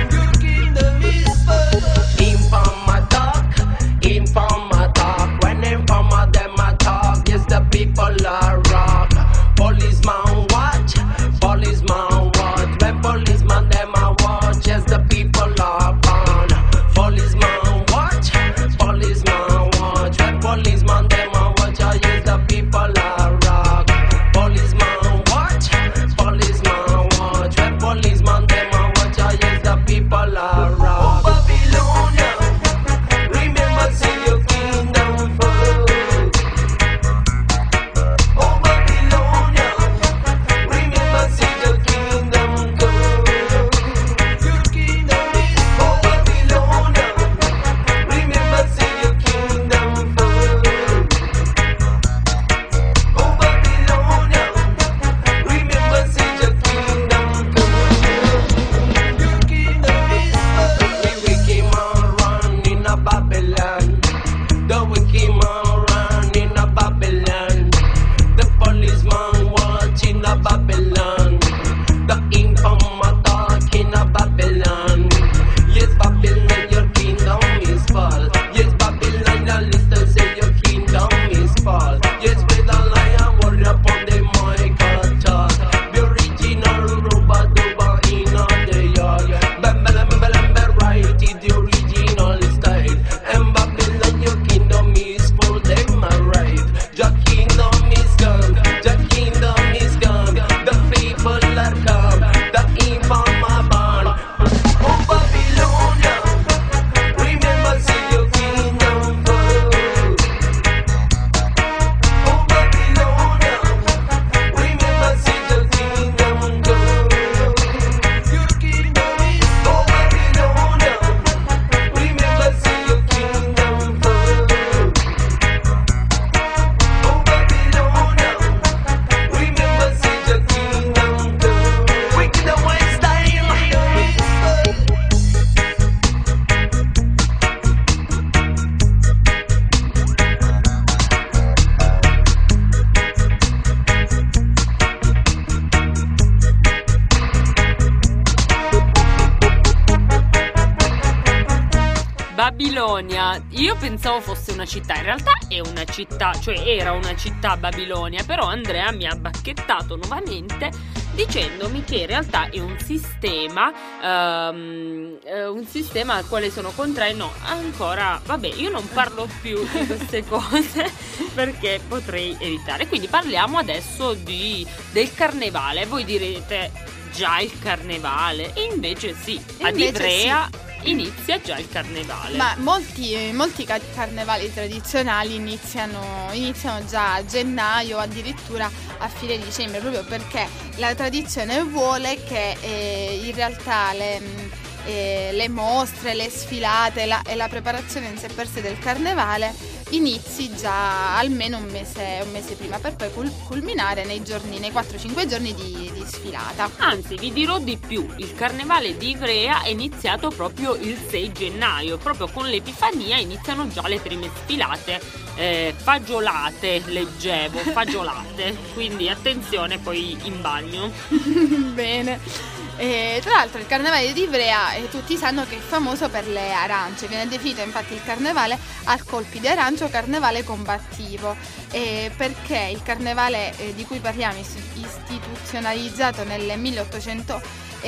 [SPEAKER 1] Babilonia, io pensavo fosse una città, in realtà è una città, cioè era una città Babilonia, però Andrea mi ha bacchettato nuovamente dicendomi che in realtà è un sistema, um, un sistema al quale sono contrari. No, ancora, vabbè, io non parlo più di queste cose perché potrei evitare. Quindi parliamo adesso di, del carnevale. Voi direte, già il carnevale? E invece sì, ad Ivrea sì. Inizia già il carnevale.
[SPEAKER 5] Ma molti, molti carnevali tradizionali iniziano, iniziano già a gennaio, addirittura a fine dicembre, proprio perché la tradizione vuole che eh, in realtà le, eh, le mostre, le sfilate la, e la preparazione in sé per sé del carnevale inizi già almeno un mese, un mese prima, per poi cul- culminare nei giorni, nei quattro cinque giorni di, di sfilata.
[SPEAKER 1] Anzi, vi dirò di più, il carnevale di Ivrea è iniziato proprio il sei gennaio, proprio con l'Epifania iniziano già le prime sfilate eh, fagiolate, leggevo, fagiolate, quindi attenzione poi in bagno.
[SPEAKER 5] Bene. E tra l'altro il carnevale di Ivrea eh, tutti sanno che è famoso per le arance, viene definito infatti il carnevale a colpi di arancio carnevale combattivo, eh, perché il carnevale eh, di cui parliamo, istituzionalizzato nel milleottocentotto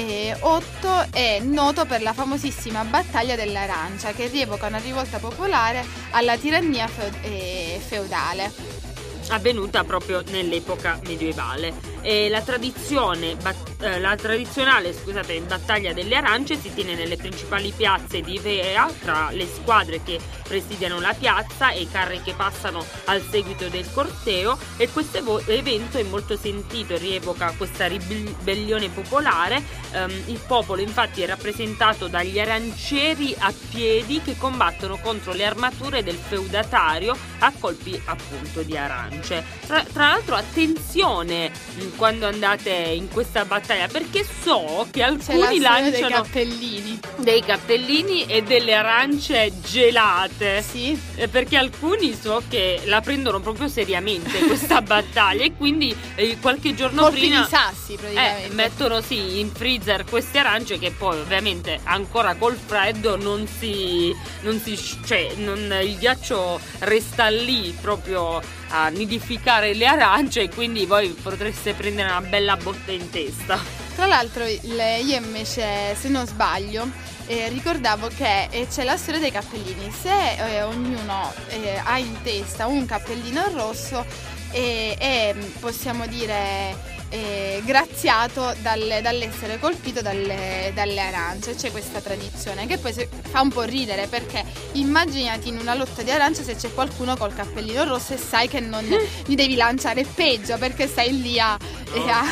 [SPEAKER 5] è noto per la famosissima battaglia dell'arancia, che rievoca una rivolta popolare alla tirannia feud- eh, feudale
[SPEAKER 1] avvenuta proprio nell'epoca medievale. E la tradizione eh, la tradizionale scusate battaglia delle arance si tiene nelle principali piazze di Ivrea, tra le squadre che presidiano la piazza e i carri che passano al seguito del corteo, e questo evo- evento è molto sentito e rievoca questa ribellione popolare. Um, il popolo infatti è rappresentato dagli arancieri a piedi che combattono contro le armature del feudatario a colpi appunto di arance. Tra, tra l'altro attenzione quando andate in questa battaglia, perché so che alcuni lanciano
[SPEAKER 5] dei cappellini
[SPEAKER 1] dei cappellini e delle arance gelate.
[SPEAKER 5] Sì.
[SPEAKER 1] Perché alcuni so che la prendono proprio seriamente questa battaglia, e quindi eh, qualche giorno
[SPEAKER 5] colpi
[SPEAKER 1] prima
[SPEAKER 5] di sassi praticamente
[SPEAKER 1] eh, mettono sì in freezer queste arance, che poi ovviamente ancora col freddo non si non si cioè non, il ghiaccio resta lì proprio a nidificare le arance, e quindi voi potreste prendere una bella botta in testa.
[SPEAKER 5] Tra l'altro io invece, se non sbaglio, eh, ricordavo che eh, c'è la storia dei cappellini. Se eh, ognuno eh, ha in testa un cappellino rosso e eh, eh, possiamo dire eh, graziato dalle, dall'essere colpito dalle, dalle arance. C'è questa tradizione che poi fa un po' ridere, perché immaginati in una lotta di arance se c'è qualcuno col cappellino rosso e sai che non gli devi lanciare, peggio perché stai lì a,
[SPEAKER 1] oh,
[SPEAKER 5] a,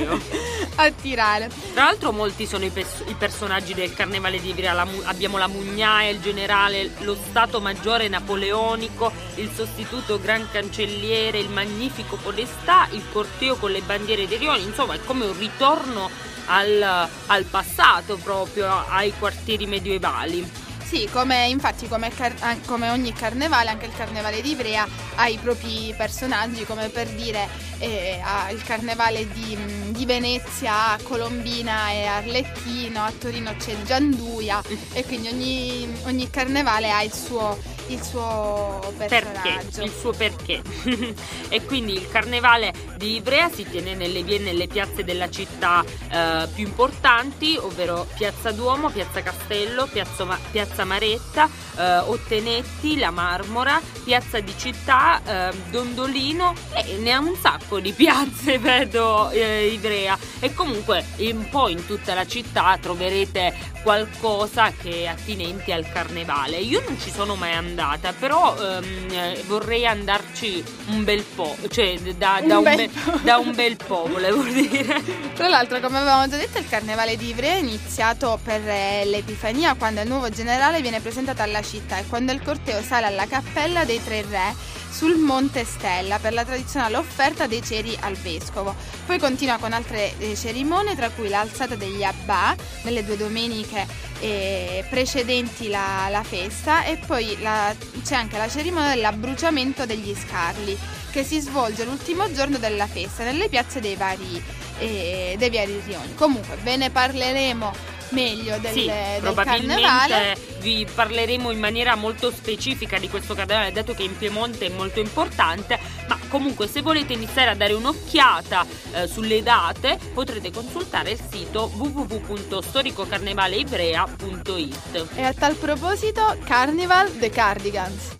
[SPEAKER 5] a tirare.
[SPEAKER 1] Tra l'altro molti sono i, pers- i personaggi del carnevale di Ivrea. La mu- abbiamo la Mugnaia, il generale, lo stato maggiore napoleonico, il sostituto gran cancelliere, il magnifico podestà, il corteo con le bandiere dei rioni. Insomma, è come un ritorno al, al passato, proprio ai quartieri medievali.
[SPEAKER 5] Sì, come infatti come, car- come ogni carnevale, anche il carnevale di Ivrea ha i propri personaggi, come per dire eh, il carnevale di, di Venezia, Colombina e Arlecchino, a Torino c'è Gianduia, e quindi ogni, ogni carnevale ha il suo il suo personaggio,
[SPEAKER 1] perché, il suo perché. E quindi il carnevale di Ivrea si tiene nelle vie e nelle piazze della città eh, più importanti, ovvero Piazza Duomo, Piazza Castello, Piazza, Ma- Piazza Maretta, eh, Ottenetti, La Marmora, Piazza di Città, eh, Dondolino, e ne ha un sacco di piazze, vedo eh, Ivrea. E comunque un po' in tutta la città troverete qualcosa che è attinente al carnevale. Io non ci sono mai andata, però ehm, vorrei andarci un bel po', cioè da, da,
[SPEAKER 5] un,
[SPEAKER 1] un,
[SPEAKER 5] bel
[SPEAKER 1] be- da un bel po', volevo dire.
[SPEAKER 5] Tra l'altro, come avevamo già detto, il carnevale di Ivrea è iniziato per eh, l'Epifania, quando il nuovo generale viene presentato alla città e quando il corteo sale alla cappella dei Tre Re sul Monte Stella per la tradizionale offerta dei ceri al vescovo. Poi continua con altre eh, cerimonie, tra cui l'alzata degli abbà nelle due domeniche eh, precedenti la, la festa, e poi la, c'è anche la cerimonia dell'abbruciamento degli scarli, che si svolge l'ultimo giorno della festa nelle piazze dei vari, eh, dei vari rioni. Comunque ve ne parleremo meglio del,
[SPEAKER 1] sì,
[SPEAKER 5] del
[SPEAKER 1] probabilmente
[SPEAKER 5] carnevale.
[SPEAKER 1] vi parleremo in maniera molto specifica di questo carnevale, dato che in Piemonte è molto importante, ma comunque se volete iniziare a dare un'occhiata eh, sulle date potrete consultare il sito w w w punto storicocarnevaleivrea punto it.
[SPEAKER 5] E a tal proposito, Carnival The Cardigans.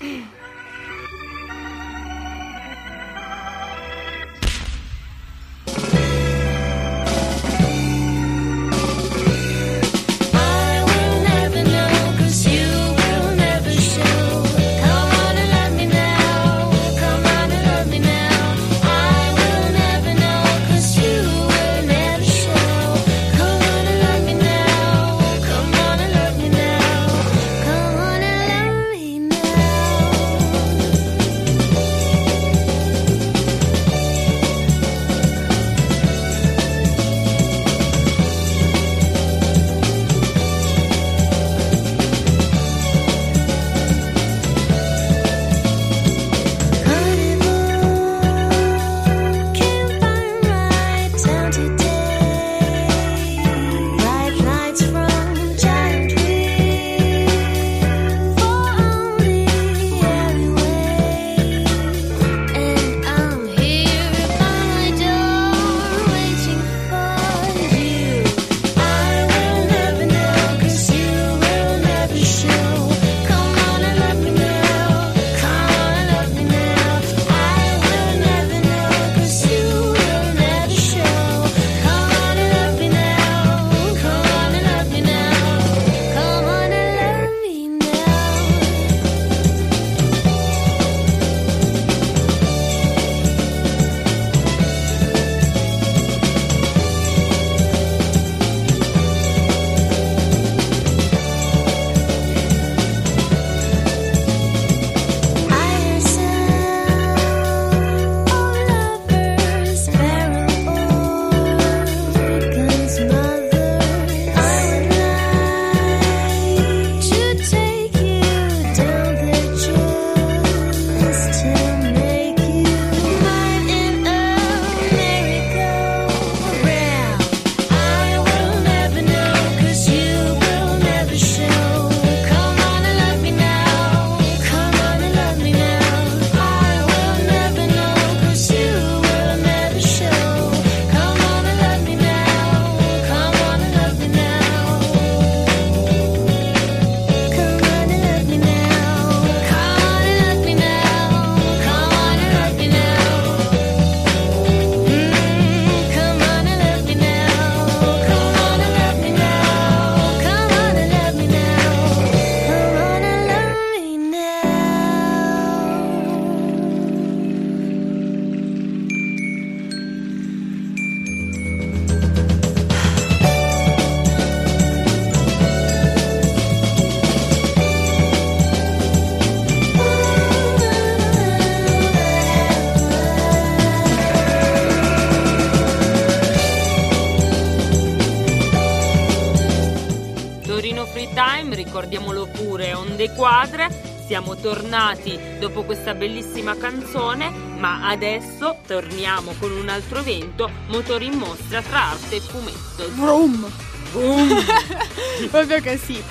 [SPEAKER 1] Ricordiamolo pure, Onde Quadre, siamo tornati dopo questa bellissima canzone, ma adesso torniamo con un altro evento, Motori in Mostra tra arte e fumetto.
[SPEAKER 5] Vroom!
[SPEAKER 1] Boom.
[SPEAKER 5] Proprio così.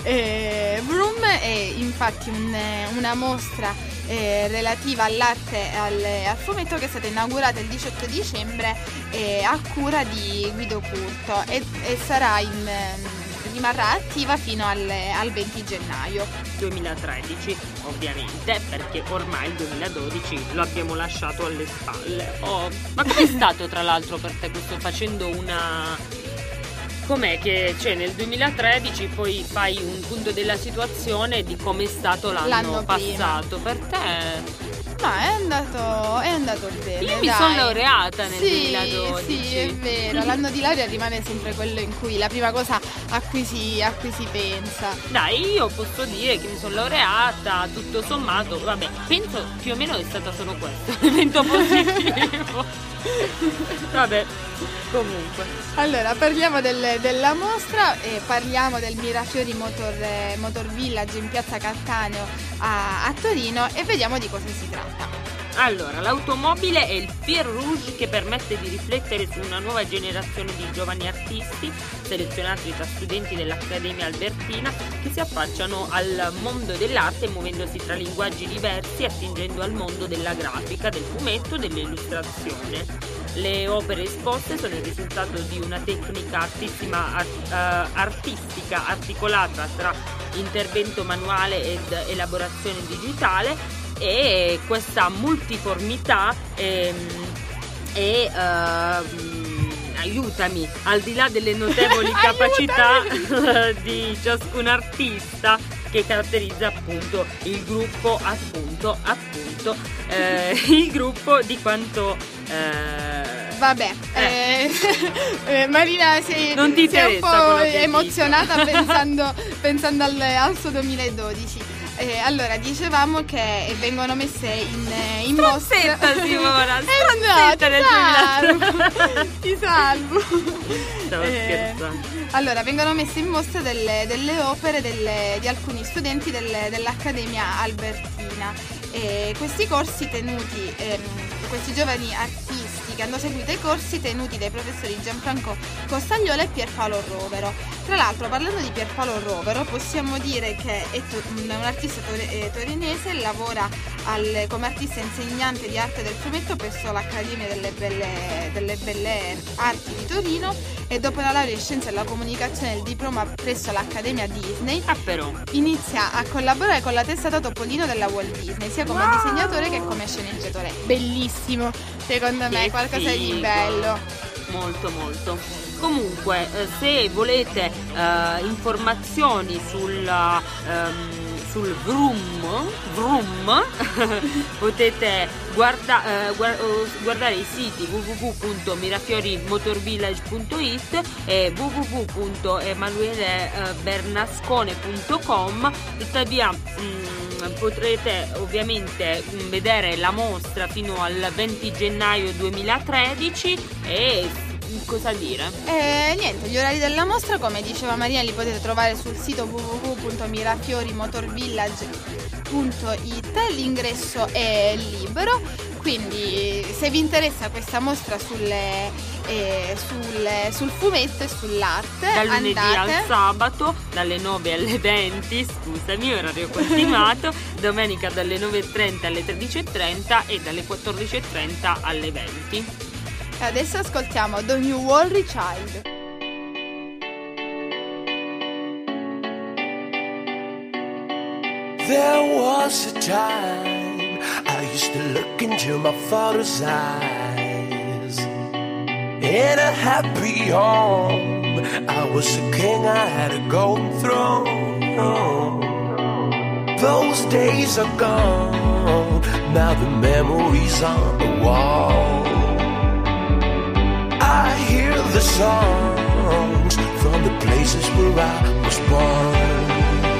[SPEAKER 5] Eh, Vroom è infatti un, una mostra eh, relativa all'arte e al, al fumetto che è stata inaugurata il diciotto dicembre eh, a cura di Guido Curto e, e sarà in... rimarrà attiva fino al, al venti gennaio
[SPEAKER 1] duemilatredici, ovviamente, perché ormai il duemiladodici lo abbiamo lasciato alle spalle. Oh, ma com'è stato tra l'altro per te questo, facendo una... com'è che cioè nel duemilatredici poi fai un punto della situazione di com'è stato l'anno,
[SPEAKER 5] l'anno
[SPEAKER 1] passato prima. Per te?
[SPEAKER 5] No, è andato, è andato bene.
[SPEAKER 1] Io mi
[SPEAKER 5] dai.
[SPEAKER 1] sono laureata nel
[SPEAKER 5] sì,
[SPEAKER 1] duemiladodici.
[SPEAKER 5] Sì, è vero. L'anno di laurea rimane sempre quello in cui la prima cosa a cui si, a cui si pensa.
[SPEAKER 1] Dai, io posso dire che mi sono laureata, tutto sommato, vabbè, penso più o meno è stato solo questo l'evento positivo. Vabbè, comunque.
[SPEAKER 5] Allora, parliamo del, della mostra e parliamo del Mirafiori Motor, Motor Village in piazza Cattaneo a, a Torino e vediamo di cosa si tratta.
[SPEAKER 1] Allora, l'automobile è il fil rouge che permette di riflettere su una nuova generazione di giovani artisti selezionati da studenti dell'Accademia Albertina che si affacciano al mondo dell'arte muovendosi tra linguaggi diversi e attingendo al mondo della grafica, del fumetto e dell'illustrazione. Le opere esposte sono il risultato di una tecnica artissima, art, uh, artistica articolata tra intervento manuale ed elaborazione digitale, e questa multiformità ehm, e uh, aiutami, al di là delle notevoli capacità di ciascun artista che caratterizza appunto il gruppo, appunto, appunto, eh, il gruppo di quanto... Eh,
[SPEAKER 5] Vabbè, eh. Eh, Marina si,
[SPEAKER 1] non ti
[SPEAKER 5] si è un po' emozionata
[SPEAKER 1] detto.
[SPEAKER 5] pensando, pensando al, al suo duemiladodici. Eh, allora, dicevamo che vengono messe in, in mostra...
[SPEAKER 1] Simona,
[SPEAKER 5] eh, no, ti
[SPEAKER 1] nel
[SPEAKER 5] salvo, ti salvo.
[SPEAKER 1] Stavo
[SPEAKER 5] eh,
[SPEAKER 1] scherzando.
[SPEAKER 5] Allora, vengono messe in mostra delle, delle opere delle, di alcuni studenti delle, dell'Accademia Albertina. E questi corsi tenuti, ehm, questi giovani artisti che hanno seguito i corsi tenuti dai professori Gianfranco Costagliola e Pierpaolo Rovero. Tra l'altro, parlando di Pierpaolo Rovero, possiamo dire che è to- un artista tor- eh, torinese, lavora al, come artista insegnante di arte del fumetto presso l'Accademia delle Belle, delle Belle Arti di Torino, e dopo la laurea in scienze della comunicazione e il diploma presso l'Accademia Disney,
[SPEAKER 1] ah, però.
[SPEAKER 5] inizia a collaborare con la testata Topolino della Walt Disney, sia come wow. disegnatore che come sceneggiatore. Bellissimo, secondo me,
[SPEAKER 1] che
[SPEAKER 5] qualcosa
[SPEAKER 1] figo.
[SPEAKER 5] di bello.
[SPEAKER 1] Molto, molto. Comunque, eh, se volete eh, informazioni sul, ehm, sul Vroom, Vroom potete guarda, eh, guard- guardare i siti w w w punto mirafiorimotorvillage punto it e w w w punto emanuele bernascone punto com. Tuttavia mh, potrete ovviamente vedere la mostra fino al venti gennaio duemilatredici e cosa dire?
[SPEAKER 5] Eh, niente, gli orari della mostra, come diceva Maria, li potete trovare sul sito w w w punto mirafiorimotorvillage punto it. L'ingresso è libero, quindi se vi interessa questa mostra sulle, eh, sul, sul fumetto e sull'arte,
[SPEAKER 1] dal lunedì
[SPEAKER 5] andate.
[SPEAKER 1] al sabato dalle nove alle venti, scusami, orario continuato, domenica dalle nove e trenta alle tredici e trenta e dalle quattordici e trenta alle venti.
[SPEAKER 5] Adesso ascoltiamo Don't You Worry Child.
[SPEAKER 8] There was a time I used to look into my father's eyes. In a happy home, I was a king, I had a golden throne. Those days are gone, now the memories on the wall. I hear the songs from the places where I was born.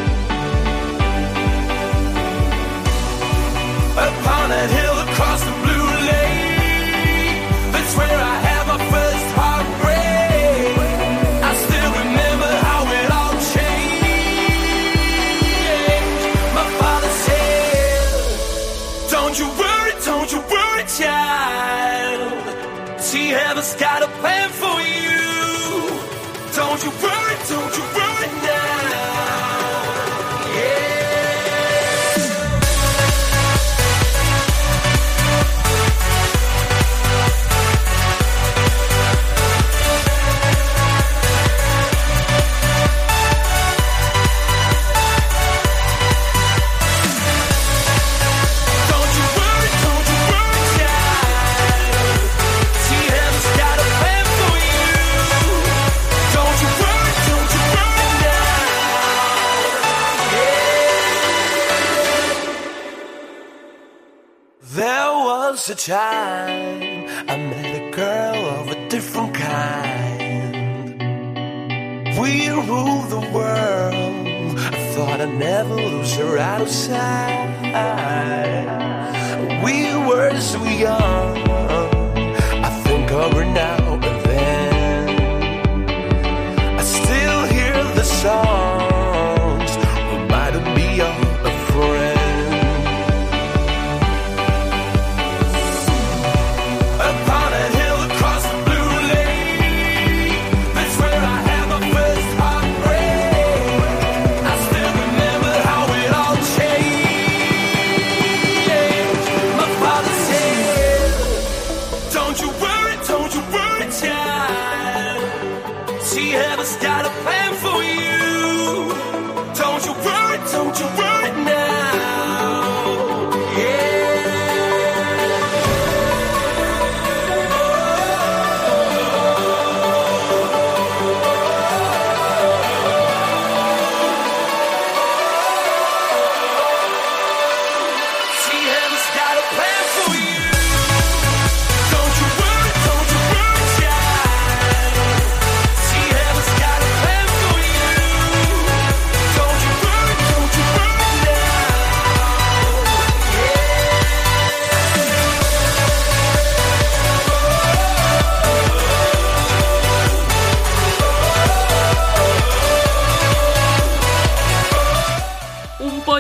[SPEAKER 8] Upon a hill across the blue lake, that's where I had my first heartbreak. I still remember how it all changed. My father said, don't you worry, don't you worry, child. See, heaven's got a plan for you. Don't you worry, don't you worry now. Yeah. A time I met a girl of a different kind. We ruled the world. I thought I'd never lose her out of sight. We were so young. I think of her now and then. I still hear the songs reminding me of a friend.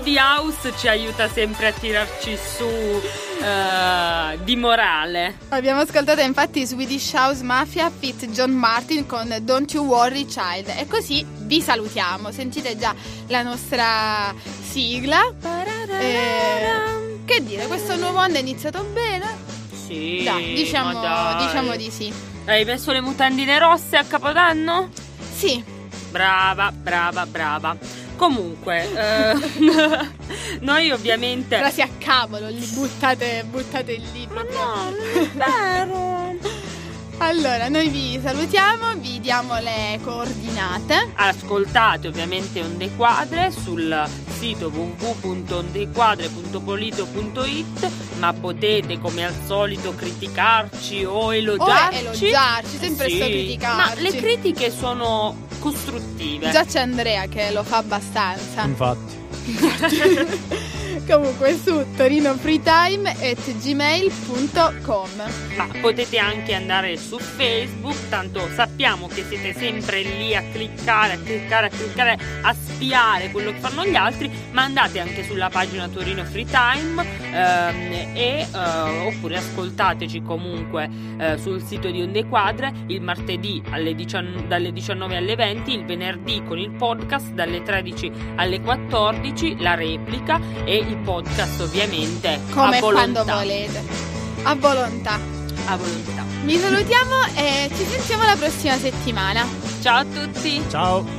[SPEAKER 1] di house ci aiuta sempre a tirarci su uh, di morale.
[SPEAKER 5] Abbiamo ascoltato infatti Swedish House Mafia feat. John Martin con Don't You Worry Child. E così vi salutiamo. Sentite già la nostra sigla. E... che dire, questo nuovo anno è iniziato bene?
[SPEAKER 1] Sì,
[SPEAKER 5] dai, diciamo,
[SPEAKER 1] dai.
[SPEAKER 5] diciamo di sì.
[SPEAKER 1] Hai messo le mutandine rosse a Capodanno?
[SPEAKER 5] Sì.
[SPEAKER 1] Brava, brava, brava. Comunque, eh, noi ovviamente...
[SPEAKER 5] Frasi a cavolo, li buttate, buttate lì.
[SPEAKER 1] Ma no, non è vero.
[SPEAKER 5] Allora, noi vi salutiamo, vi diamo le coordinate.
[SPEAKER 1] Ascoltate ovviamente Onde Quadre sul sito w w w punto ondequadre punto polito punto it, ma potete come al solito criticarci o elogiarci.
[SPEAKER 5] O elogiarci, sempre
[SPEAKER 1] sì,
[SPEAKER 5] sto criticarci.
[SPEAKER 1] Ma le critiche sono costruttive.
[SPEAKER 5] Già c'è Andrea che lo fa abbastanza.
[SPEAKER 7] Infatti.
[SPEAKER 5] Comunque su torinofreetime at gmail punto com.
[SPEAKER 1] Ma potete anche andare su Facebook, tanto sappiamo che siete sempre lì a cliccare, a cliccare, a cliccare, a spiare quello che fanno gli altri, ma andate anche sulla pagina Torino Free Time ehm, e eh, oppure ascoltateci comunque eh, sul sito di Onde Quadre il martedì alle diciannove, dalle diciannove alle venti, il venerdì con il podcast dalle tredici alle quattordici, la replica e il podcast ovviamente
[SPEAKER 5] come
[SPEAKER 1] a volontà.
[SPEAKER 5] quando volete, a volontà.
[SPEAKER 1] A volontà.
[SPEAKER 5] Vi salutiamo e ci sentiamo la prossima settimana.
[SPEAKER 1] Ciao a tutti.
[SPEAKER 7] Ciao.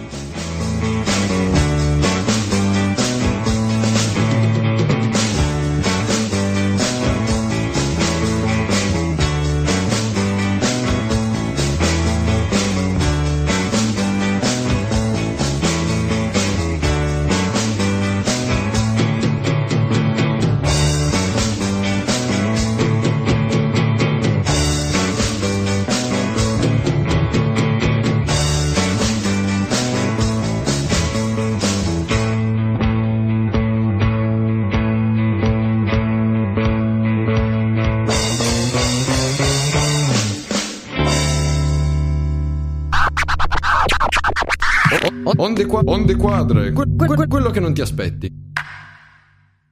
[SPEAKER 12] Onde, qua- onde quadre, que- que- quello che non ti aspetti.